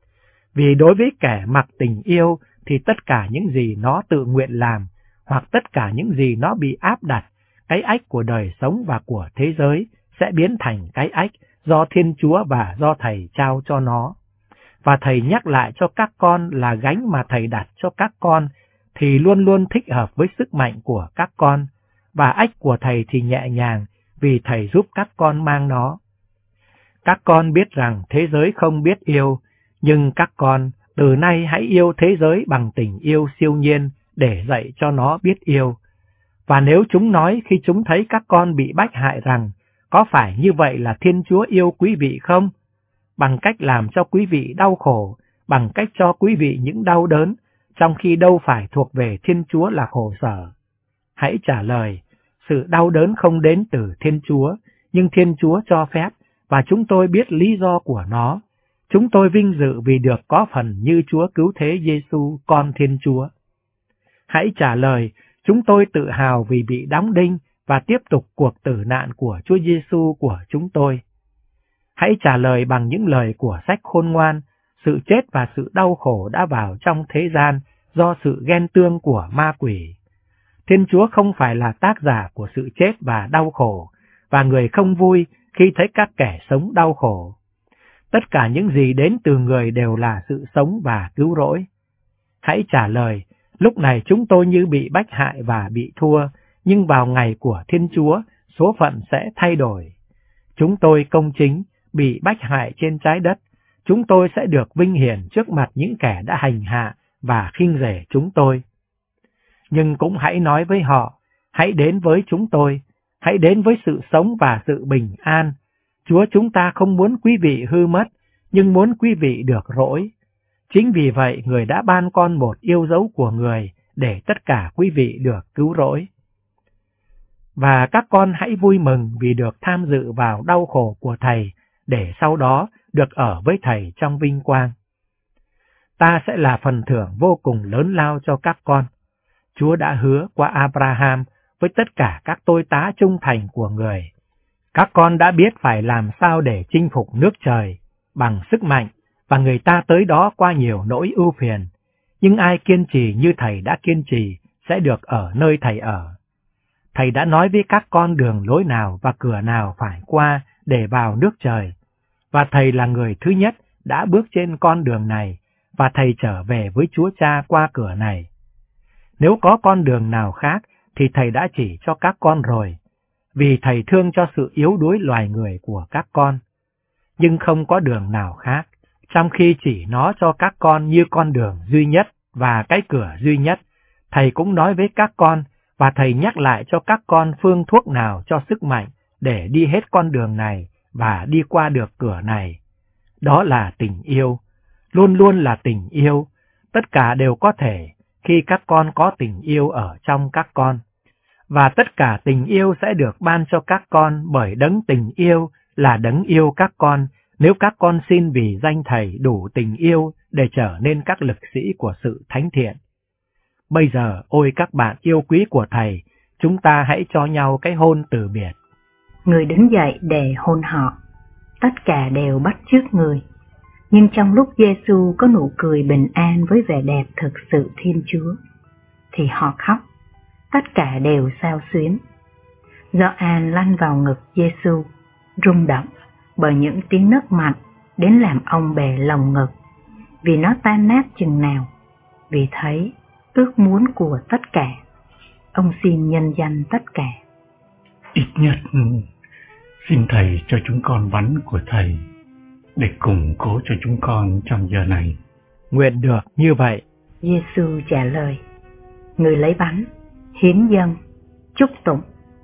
Vì đối với kẻ mặc tình yêu thì tất cả những gì nó tự nguyện làm, hoặc tất cả những gì nó bị áp đặt, cái ách của đời sống và của thế giới sẽ biến thành cái ách do Thiên Chúa và do Thầy trao cho nó. Và Thầy nhắc lại cho các con là gánh mà Thầy đặt cho các con thì luôn luôn thích hợp với sức mạnh của các con, và ách của Thầy thì nhẹ nhàng vì Thầy giúp các con mang nó. Các con biết rằng thế giới không biết yêu, nhưng các con từ nay hãy yêu thế giới bằng tình yêu siêu nhiên để dạy cho nó biết yêu. Và nếu chúng nói khi chúng thấy các con bị bách hại rằng, có phải như vậy là Thiên Chúa yêu quý vị không? Bằng cách làm cho quý vị đau khổ, bằng cách cho quý vị những đau đớn, trong khi đâu phải thuộc về Thiên Chúa là khổ sở. Hãy trả lời, sự đau đớn không đến từ Thiên Chúa, nhưng Thiên Chúa cho phép, và chúng tôi biết lý do của nó. Chúng tôi vinh dự vì được có phần như Chúa Cứu Thế Giêsu, con Thiên Chúa. Hãy trả lời, chúng tôi tự hào vì bị đóng đinh và tiếp tục cuộc tử nạn của Chúa Giêsu của chúng tôi. Hãy trả lời bằng những lời của sách khôn ngoan, sự chết và sự đau khổ đã vào trong thế gian do sự ghen tương của ma quỷ. Thiên Chúa không phải là tác giả của sự chết và đau khổ, và người không vui khi thấy các kẻ sống đau khổ. Tất cả những gì đến từ người đều là sự sống và cứu rỗi. Hãy trả lời, lúc này chúng tôi như bị bách hại và bị thua, nhưng vào ngày của Thiên Chúa, số phận sẽ thay đổi. Chúng tôi công chính, bị bách hại trên trái đất, chúng tôi sẽ được vinh hiển trước mặt những kẻ đã hành hạ và khinh rẻ chúng tôi. Nhưng cũng hãy nói với họ, hãy đến với chúng tôi, hãy đến với sự sống và sự bình an. Chúa chúng ta không muốn quý vị hư mất, nhưng muốn quý vị được rỗi. Chính vì vậy, người đã ban con một yêu dấu của người, để tất cả quý vị được cứu rỗi. Và các con hãy vui mừng vì được tham dự vào đau khổ của Thầy, để sau đó được ở với Thầy trong vinh quang. Ta sẽ là phần thưởng vô cùng lớn lao cho các con. Chúa đã hứa qua Abraham với tất cả các tôi tá trung thành của người. Các con đã biết phải làm sao để chinh phục nước trời, bằng sức mạnh, và người ta tới đó qua nhiều nỗi ưu phiền, nhưng ai kiên trì như thầy đã kiên trì sẽ được ở nơi thầy ở. Thầy đã nói với các con đường lối nào và cửa nào phải qua để vào nước trời, và thầy là người thứ nhất đã bước trên con đường này, và thầy trở về với Chúa Cha qua cửa này. Nếu có con đường nào khác thì thầy đã chỉ cho các con rồi, vì thầy thương cho sự yếu đuối loài người của các con. Nhưng không có đường nào khác, trong khi chỉ nó cho các con như con đường duy nhất và cái cửa duy nhất. Thầy cũng nói với các con, và thầy nhắc lại cho các con phương thuốc nào cho sức mạnh để đi hết con đường này và đi qua được cửa này. Đó là tình yêu, luôn luôn là tình yêu. Tất cả đều có thể khi các con có tình yêu ở trong các con. Và tất cả tình yêu sẽ được ban cho các con bởi đấng tình yêu là đấng yêu các con, nếu các con xin vì danh thầy đủ tình yêu để trở nên các lực sĩ của sự thánh thiện. Bây giờ, ôi các bạn yêu quý của thầy, chúng ta hãy cho nhau cái hôn từ biệt. Người đứng dậy để hôn họ. Tất cả đều bắt chước người. Nhưng trong lúc Giêsu có nụ cười bình an với vẻ đẹp thực sự Thiên Chúa, thì họ khóc. Tất cả đều xao xuyến. Gioan lăn vào ngực Giêsu, rung động bởi những tiếng nấc mạnh đến làm ông bể lồng ngực, vì nó tan nát chừng nào, vì thấy ước muốn của tất cả. Ông xin nhân danh tất cả. Ít nhất xin thầy cho chúng con bánh của thầy để củng cố cho chúng con trong giờ này. Nguyện được như vậy. Giêsu trả lời. Người lấy bánh, hiến dâng, chúc tụng,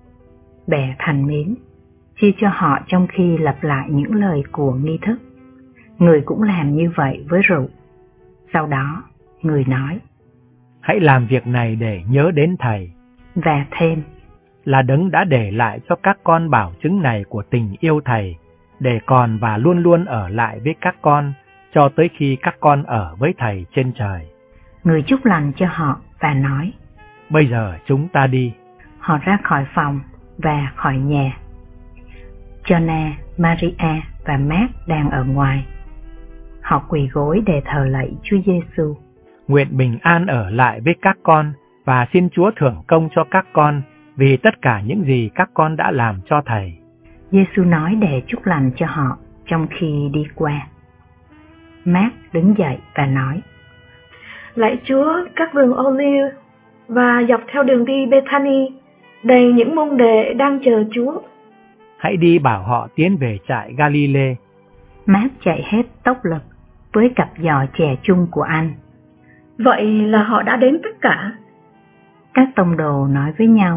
bẻ thành miếng, chia cho họ trong khi lặp lại những lời của nghi thức. Người cũng làm như vậy với rượu. Sau đó, người nói: Hãy làm việc này để nhớ đến thầy. Và thêm: Là đấng đã để lại cho các con bảo chứng này của tình yêu thầy, để còn và luôn luôn ở lại với các con, cho tới khi các con ở với thầy trên trời. Người chúc lành cho họ và nói: Bây giờ chúng ta đi. Họ ra khỏi phòng và khỏi nhà. Giô-na, Maria và Mác đang ở ngoài. Họ quỳ gối để thờ lạy Chúa Giêsu. Nguyện bình an ở lại với các con, và xin Chúa thưởng công cho các con vì tất cả những gì các con đã làm cho thầy. Giêsu nói để chúc lành cho họ trong khi đi qua. Mác đứng dậy và nói: Lạy Chúa, các vườn olive và dọc theo đường đi Bethany đầy những môn đệ đang chờ Chúa. Hãy đi bảo họ tiến về trại Galilee. Mác chạy hết tốc lực với cặp giò chè chung của anh. Vậy là họ đã đến tất cả. Các tông đồ nói với nhau.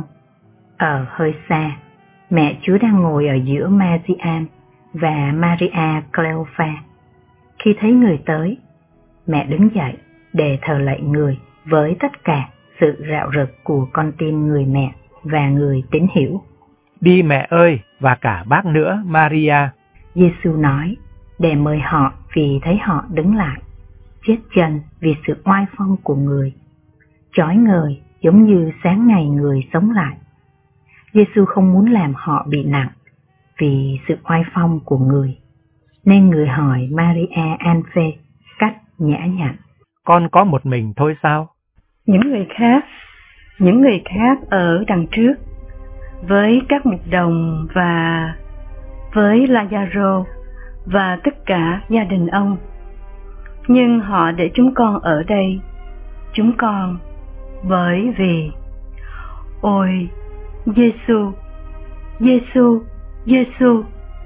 Ở hơi xa, mẹ Chúa đang ngồi ở giữa Mariam và Maria Cleopha. Khi thấy người tới, mẹ đứng dậy để thờ lạy người với tất cả sự rạo rực của con tim người mẹ và người tín hiểu. Đi mẹ ơi, và cả bác nữa, Maria. Giêsu nói để mời họ, vì thấy họ đứng lại, chết chân vì sự oai phong của người, chói ngời giống như sáng ngày người sống lại. Giêsu không muốn làm họ bị nặng vì sự oai phong của người, nên người hỏi Maria An-phê cách nhã nhặn: Con có một mình thôi sao? Những người khác ở đằng trước, với các mục đồng và với Lazaro và tất cả gia đình ông. Nhưng họ để chúng con ở đây, chúng con, bởi vì... Ôi, Giêsu, Giêsu, Giêsu,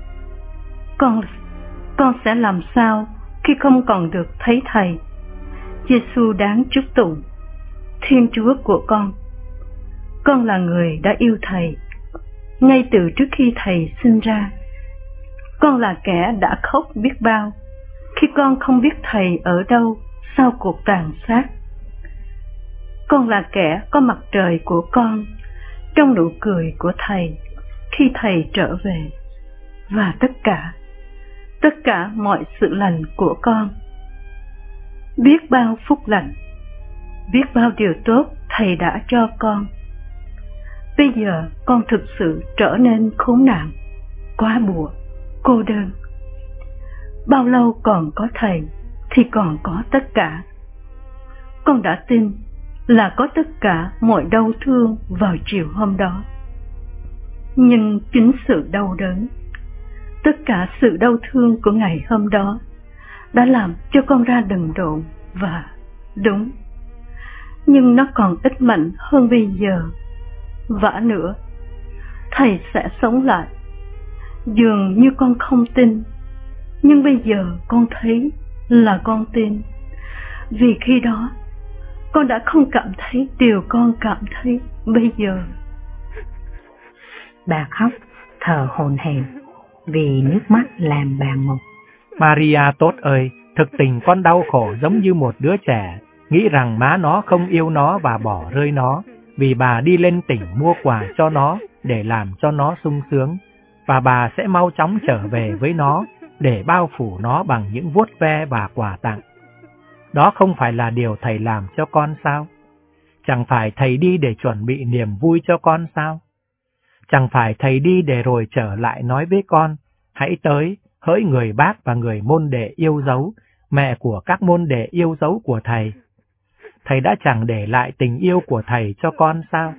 con sẽ làm sao khi không còn được thấy thầy? Giêsu đáng chúc tụng, Thiên Chúa của con là người đã yêu thầy ngay từ trước khi thầy sinh ra. Con là kẻ đã khóc biết bao khi con không biết thầy ở đâu sau cuộc tàn sát. Con là kẻ có mặt trời của con trong nụ cười của thầy khi thầy trở về, và tất cả mọi sự lành của con. Biết bao phúc lành, biết bao điều tốt thầy đã cho con. Bây giờ con thực sự trở nên khốn nạn, quá bùa, cô đơn. bao lâu còn có thầy thì còn có tất cả. Con đã tin là có tất cả mọi đau thương vào chiều hôm đó. Nhưng chính sự đau đớn, tất cả sự đau thương của ngày hôm đó đã làm cho con ra đần độn và đúng. Nhưng nó còn ít mạnh hơn bây giờ. Vả nữa, thầy sẽ sống lại. Dường như con không tin, nhưng bây giờ con thấy là con tin. Vì khi đó, con đã không cảm thấy điều con cảm thấy bây giờ. Bà khóc, thở hổn hển vì nước mắt làm bà ngục. Maria tốt ơi, thực tình con đau khổ giống như một đứa trẻ, nghĩ rằng má nó không yêu nó và bỏ rơi nó, vì bà đi lên tỉnh mua quà cho nó để làm cho nó sung sướng, và bà sẽ mau chóng trở về với nó để bao phủ nó bằng những vuốt ve và quà tặng. Đó không phải là điều thầy làm cho con sao? Chẳng phải thầy đi để chuẩn bị niềm vui cho con sao? Chẳng phải thầy đi để rồi trở lại nói với con, hãy tới, hỡi người bác và người môn đệ yêu dấu, mẹ của các môn đệ yêu dấu của thầy. Thầy đã chẳng để lại tình yêu của thầy cho con sao?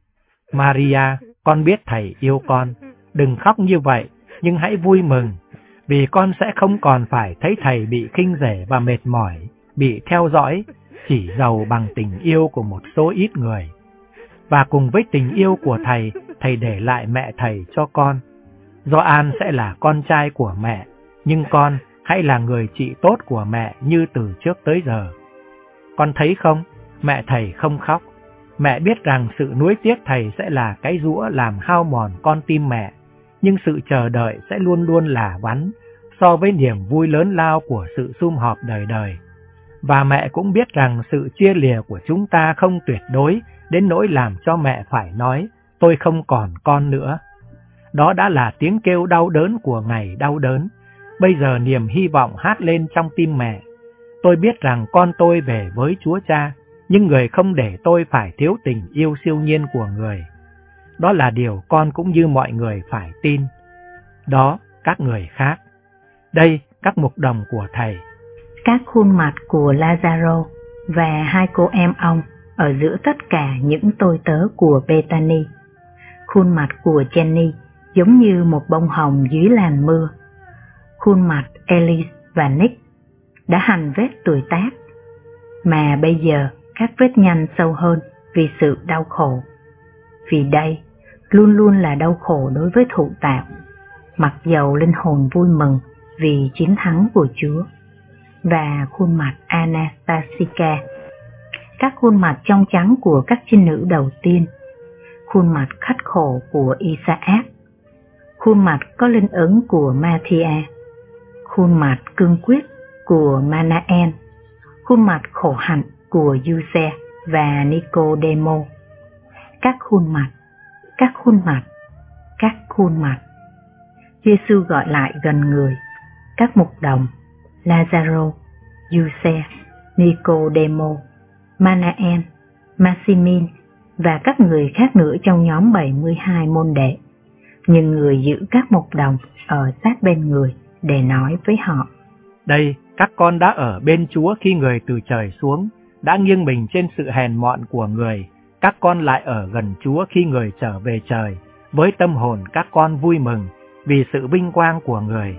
Maria, con biết thầy yêu con, đừng khóc như vậy, nhưng hãy vui mừng, vì con sẽ không còn phải thấy thầy bị khinh rẻ và mệt mỏi, bị theo dõi, chỉ giàu bằng tình yêu của một số ít người. Và cùng với tình yêu của thầy, thầy để lại mẹ thầy cho con. Gioan sẽ là con trai của mẹ, nhưng con hãy là người chị tốt của mẹ như từ trước tới giờ. Con thấy không, mẹ thầy không khóc. Mẹ biết rằng sự nuối tiếc thầy sẽ là cái giũa làm hao mòn con tim mẹ, nhưng sự chờ đợi sẽ luôn luôn là vắn so với niềm vui lớn lao của sự sum họp đời đời. Và mẹ cũng biết rằng sự chia lìa của chúng ta không tuyệt đối đến nỗi làm cho mẹ phải nói, tôi không còn con nữa. Đó đã là tiếng kêu đau đớn của ngày đau đớn. Bây giờ niềm hy vọng hát lên trong tim mẹ. Tôi biết rằng con tôi về với Chúa Cha, nhưng người không để tôi phải thiếu tình yêu siêu nhiên của người. Đó là điều con cũng như mọi người phải tin. Đó, các người khác. Đây, các mục đồng của thầy. Các khuôn mặt của Lazaro và hai cô em ông ở giữa tất cả những tôi tớ của Bethany. Khuôn mặt của Jenny giống như một bông hồng dưới làn mưa. Khuôn mặt Alice và Nick đã hành vết tuổi tác, mà bây giờ các vết nhăn sâu hơn vì sự đau khổ. Vì đây luôn luôn là đau khổ đối với thụ tạo, mặc dầu linh hồn vui mừng vì chiến thắng của Chúa. Và khuôn mặt Anastasica, các khuôn mặt trong trắng của các trinh nữ đầu tiên, khuôn mặt khắc khổ của Isaac, khuôn mặt có linh ứng của Matthia, khuôn mặt cương quyết của Manaen, khuôn mặt khổ hạnh của Giuse và Nicodemo. Các khuôn mặt, các khuôn mặt, các khuôn mặt. Giêsu gọi lại gần người các mục đồng Lazaro, Giuse, Nicodemo, Manaen, Maximin và các người khác nữa trong nhóm 72 môn đệ. Nhưng người giữ các mục đồng ở sát bên người để nói với họ: Đây, các con đã ở bên Chúa khi người từ trời xuống, đã nghiêng mình trên sự hèn mọn của người. Các con lại ở gần Chúa khi người trở về trời, với tâm hồn các con vui mừng vì sự vinh quang của người.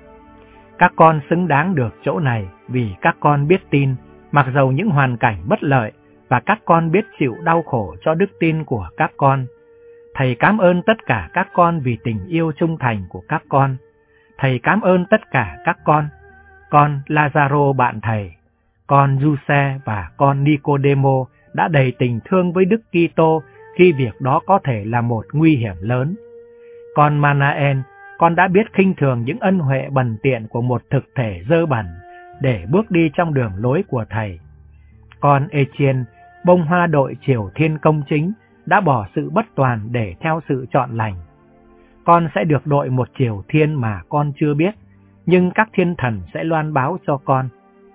Các con xứng đáng được chỗ này vì các con biết tin, mặc dầu những hoàn cảnh bất lợi, và các con biết chịu đau khổ cho đức tin của các con. Thầy cảm ơn tất cả các con vì tình yêu trung thành của các con. Thầy cảm ơn tất cả các con Lazaro bạn thầy, con Giuse và con Nicodemo đã đầy tình thương với Đức Kitô khi việc đó có thể là một nguy hiểm lớn. Con Manaen, con đã biết khinh thường những ân huệ bần tiện của một thực thể dơ bẩn để bước đi trong đường lối của thầy. Con Etienne, bông hoa đội triều thiên công chính, đã bỏ sự bất toàn để theo sự chọn lành. Con sẽ được đội một triều thiên mà con chưa biết, nhưng các thiên thần sẽ loan báo cho con.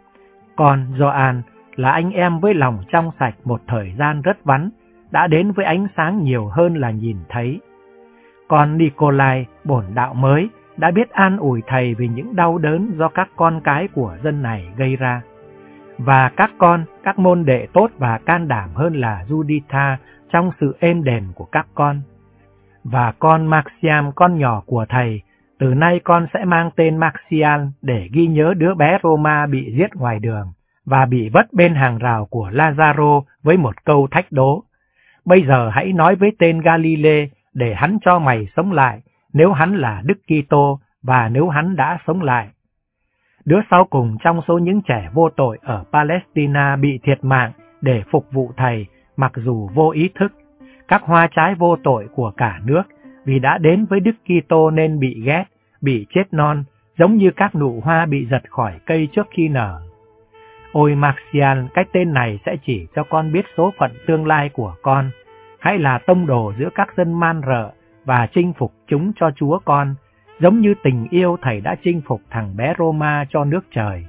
Con Gioan là anh em với lòng trong sạch một thời gian rất vắn, đã đến với ánh sáng nhiều hơn là nhìn thấy. Con Nicolai, bổn đạo mới, đã biết an ủi thầy vì những đau đớn do các con cái của dân này gây ra. Và các môn đệ tốt và can đảm hơn là Juditha trong sự êm đềm của các con. Và con Maxiam, con nhỏ của thầy, từ nay con sẽ mang tên Maxian để ghi nhớ đứa bé Roma bị giết ngoài đường và bị vất bên hàng rào của Lazaro với một câu thách đố. Bây giờ hãy nói với tên Galile để hắn cho mày sống lại, nếu hắn là Đức Kitô và nếu hắn đã sống lại. Đứa sau cùng trong số những trẻ vô tội ở Palestina bị thiệt mạng để phục vụ thầy, mặc dù vô ý thức. Các hoa trái vô tội của cả nước vì đã đến với Đức Kitô nên bị ghét, bị chết non, giống như các nụ hoa bị giật khỏi cây trước khi nở. Ôi Maxian, cái tên này sẽ chỉ cho con biết số phận tương lai của con. Hãy là tông đồ giữa các dân man rợ và chinh phục chúng cho Chúa con, giống như tình yêu thầy đã chinh phục thằng bé Roma cho nước trời.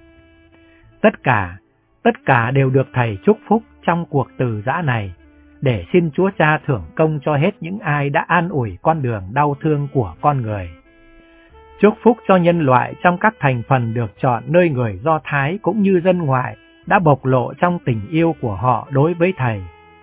Tất cả đều được thầy chúc phúc trong cuộc từ giã này, để xin Chúa Cha thưởng công cho hết những ai đã an ủi con đường đau thương của con người. Chúc phúc cho nhân loại trong các thành phần được chọn nơi người Do Thái cũng như dân ngoại đã bộc lộ trong tình yêu của họ đối với thầy.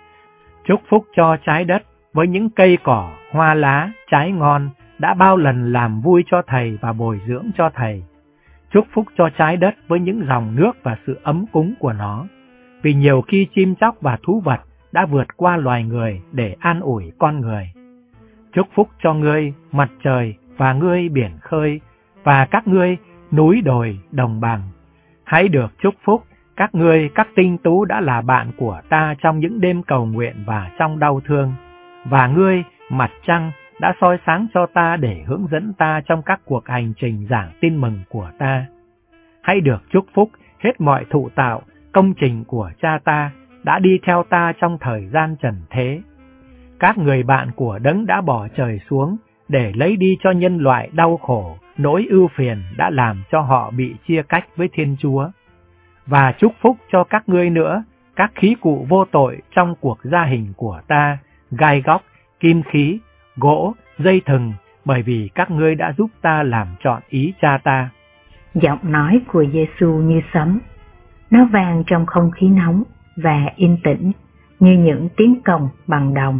Chúc phúc cho trái đất với những cây cỏ, hoa lá, trái ngon đã bao lần làm vui cho thầy và bồi dưỡng cho thầy. Chúc phúc cho trái đất với những dòng nước và sự ấm cúng của nó, vì nhiều khi chim chóc và thú vật đã vượt qua loài người để an ủi con người. Chúc phúc cho ngươi, mặt trời, và ngươi biển khơi, và các ngươi, núi đồi, đồng bằng. Hãy được chúc phúc các ngươi, các tinh tú đã là bạn của ta trong những đêm cầu nguyện và trong đau thương. Và ngươi, mặt trăng, đã soi sáng cho ta để hướng dẫn ta trong các cuộc hành trình giảng tin mừng của ta. Hãy được chúc phúc hết mọi thụ tạo, công trình của cha ta đã đi theo ta trong thời gian trần thế. Các người bạn của Đấng đã bỏ trời xuống để lấy đi cho nhân loại đau khổ, nỗi ưu phiền đã làm cho họ bị chia cách với Thiên Chúa. Và chúc phúc cho các ngươi nữa, các khí cụ vô tội trong cuộc gia hình của ta, gai góc, kim khí, gỗ, dây thừng, bởi vì các ngươi đã giúp ta làm trọn ý cha ta. Giọng nói của Giêsu như sấm, nó vang trong không khí nóng và yên tĩnh như những tiếng cồng bằng đồng.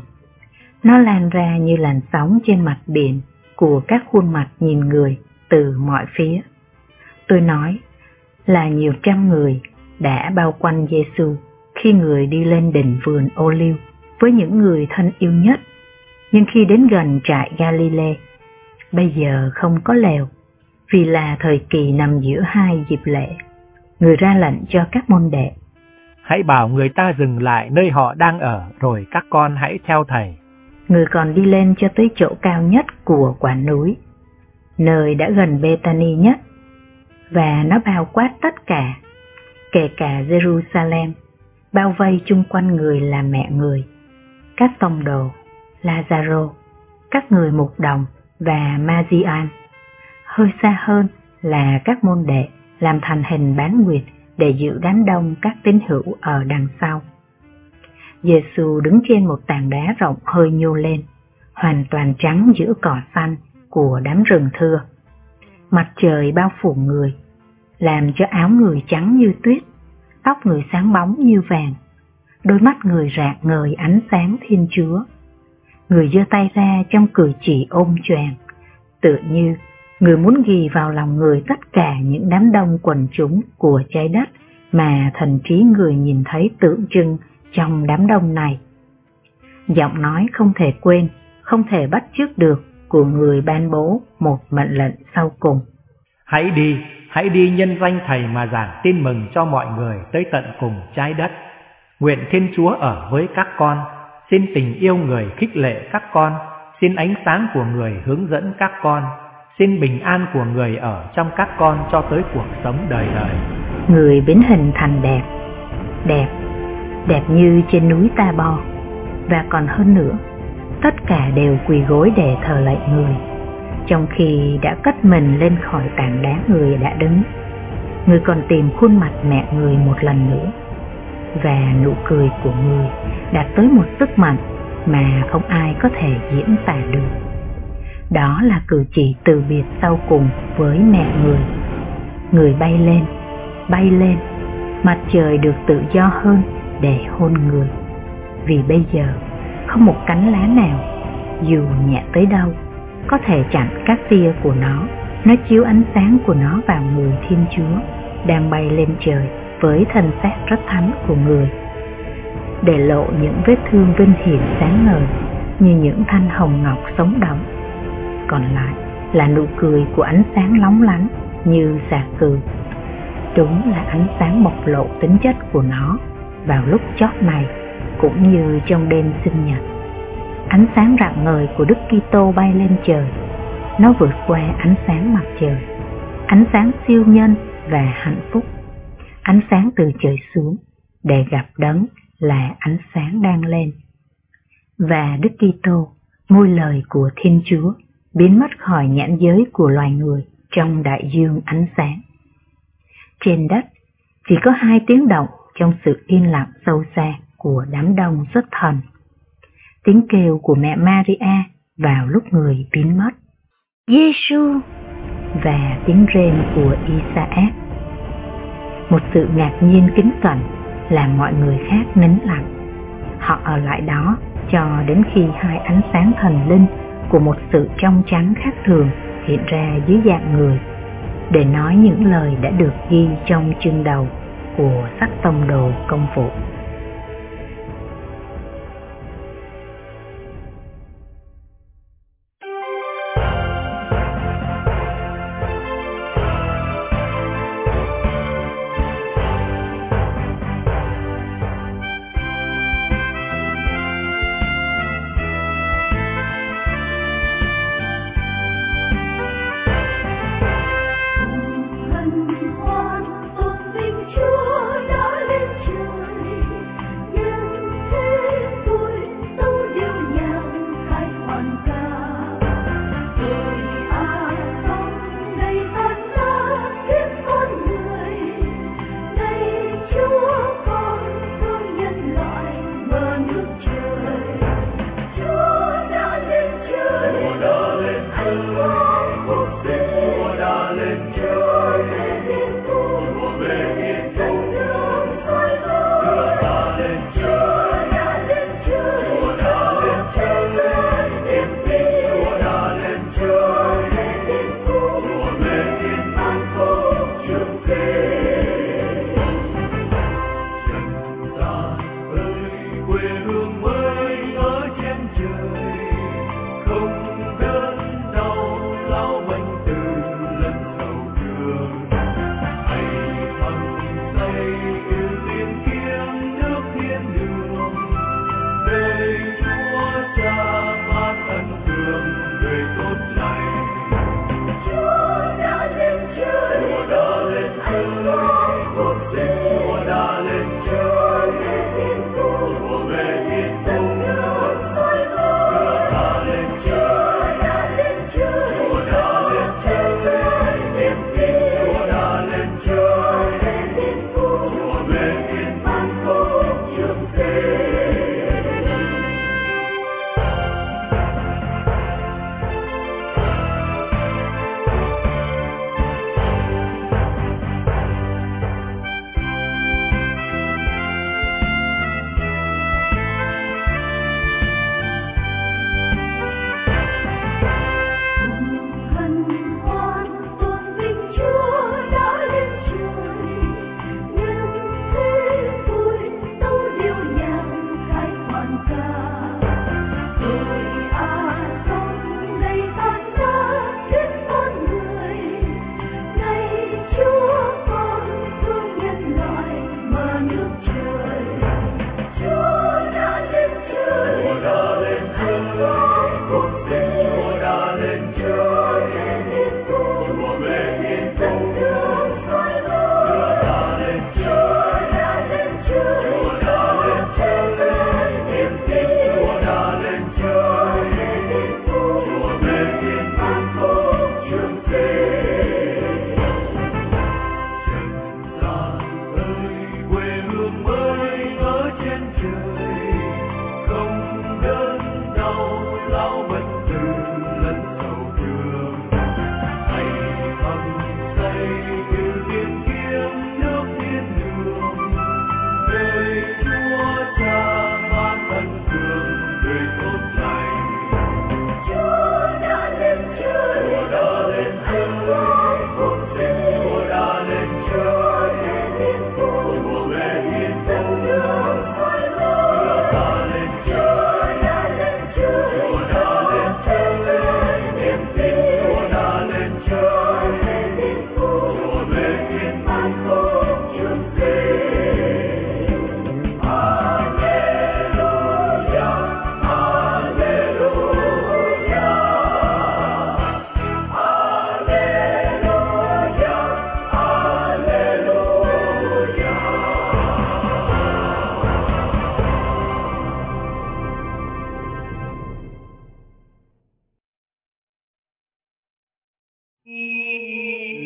Nó lan ra như làn sóng trên mặt biển của các khuôn mặt nhìn người từ mọi phía. Tôi nói là nhiều trăm người đã bao quanh Giêsu khi người đi lên đỉnh vườn ô liu với những người thân yêu nhất. Nhưng khi đến gần trại Galilee, bây giờ không có lều, vì là thời kỳ nằm giữa hai dịp lễ. Người ra lệnh cho các môn đệ: hãy bảo người ta dừng lại nơi họ đang ở, rồi các con hãy theo thầy. Người còn đi lên cho tới chỗ cao nhất của quả núi, nơi đã gần Bethany nhất, và nó bao quát tất cả, kể cả Jerusalem, bao vây chung quanh người là mẹ người, các tông đồ, Lazaro, các người mục đồng và Magian. Hơi xa hơn là các môn đệ làm thành hình bán nguyệt để giữ đám đông các tín hữu ở đằng sau. Giêsu đứng trên một tảng đá rộng hơi nhô lên, hoàn toàn trắng giữa cỏ xanh của đám rừng thưa. Mặt trời bao phủ người, làm cho áo người trắng như tuyết, tóc người sáng bóng như vàng, đôi mắt người rạng ngời ánh sáng Thiên Chúa. Người giơ tay ra trong cử chỉ ôm choàng, tựa như người muốn ghi vào lòng người tất cả những đám đông quần chúng của trái đất mà thần trí người nhìn thấy tượng trưng trong đám đông này. Giọng nói không thể quên, không thể bắt chước được của người ban bố một mệnh lệnh sau cùng: hãy đi nhân danh thầy mà giảng tin mừng cho mọi người tới tận cùng trái đất. Nguyện Thiên Chúa ở với các con, xin tình yêu người khích lệ các con, xin ánh sáng của người hướng dẫn các con, xin bình an của người ở trong các con cho tới cuộc sống đời đời. Người biến hình thành đẹp, đẹp như trên núi Ta Bo, và còn hơn nữa, tất cả đều quỳ gối để thờ lạy người, trong khi đã cất mình lên khỏi tảng đá người đã đứng. Người còn tìm khuôn mặt mẹ người một lần nữa, và nụ cười của người đạt tới một sức mạnh mà không ai có thể diễn tả được. đó là cử chỉ từ biệt sau cùng với mẹ người. Người bay lên, mặt trời được tự do hơn để hôn người. Vì bây giờ không một cánh lá nào, dù nhẹ tới đâu, có thể chặn các tia của nó chiếu ánh sáng của nó vào người Thiên Chúa đang bay lên trời với thân xác rất thánh của người, để lộ những vết thương vinh hiển sáng ngời như những thanh hồng ngọc sống động. Còn lại là nụ cười của ánh sáng lóng lánh như xà cừ. Đúng là ánh sáng bộc lộ tính chất của nó vào lúc chót này cũng như trong đêm sinh nhật. Ánh sáng rạng ngời của Đức Kitô bay lên trời, nó vượt qua ánh sáng mặt trời, ánh sáng siêu nhân và hạnh phúc, ánh sáng từ trời xuống để gặp đấng là ánh sáng đang lên. Và Đức Kitô, ngôi lời của Thiên Chúa, biến mất khỏi nhãn giới của loài người trong đại dương ánh sáng. Trên đất chỉ có 2 tiếng động trong sự yên lặng sâu xa của đám đông xuất thần: tiếng kêu của mẹ Maria vào lúc người biến mất, Giêsu, và tiếng rên của Isaac. Một sự ngạc nhiên kính cẩn làm mọi người khác nín lặng. Họ ở lại đó cho đến khi 2 ánh sáng thần linh của một sự trong trắng khác thường hiện ra dưới dạng người, để nói những lời đã được ghi trong chương đầu của sách tông đồ công vụ.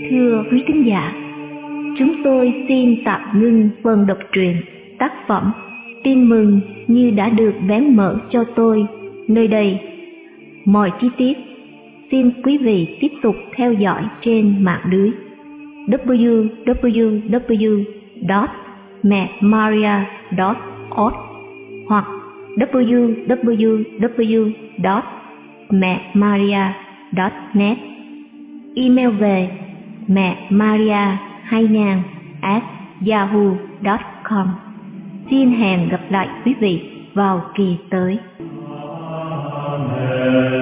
thưa quý thính giả, chúng tôi xin tạm ngưng phần đọc truyện tác phẩm Tin mừng như đã được vén mở cho tôi nơi đây. Mọi chi tiết xin quý vị tiếp tục theo dõi trên mạng lưới www.mẹmaria.org hoặc www.mẹmaria.net. Email về mẹmaria2000@yahoo.com. Xin hẹn gặp lại quý vị vào kỳ tới. Amen.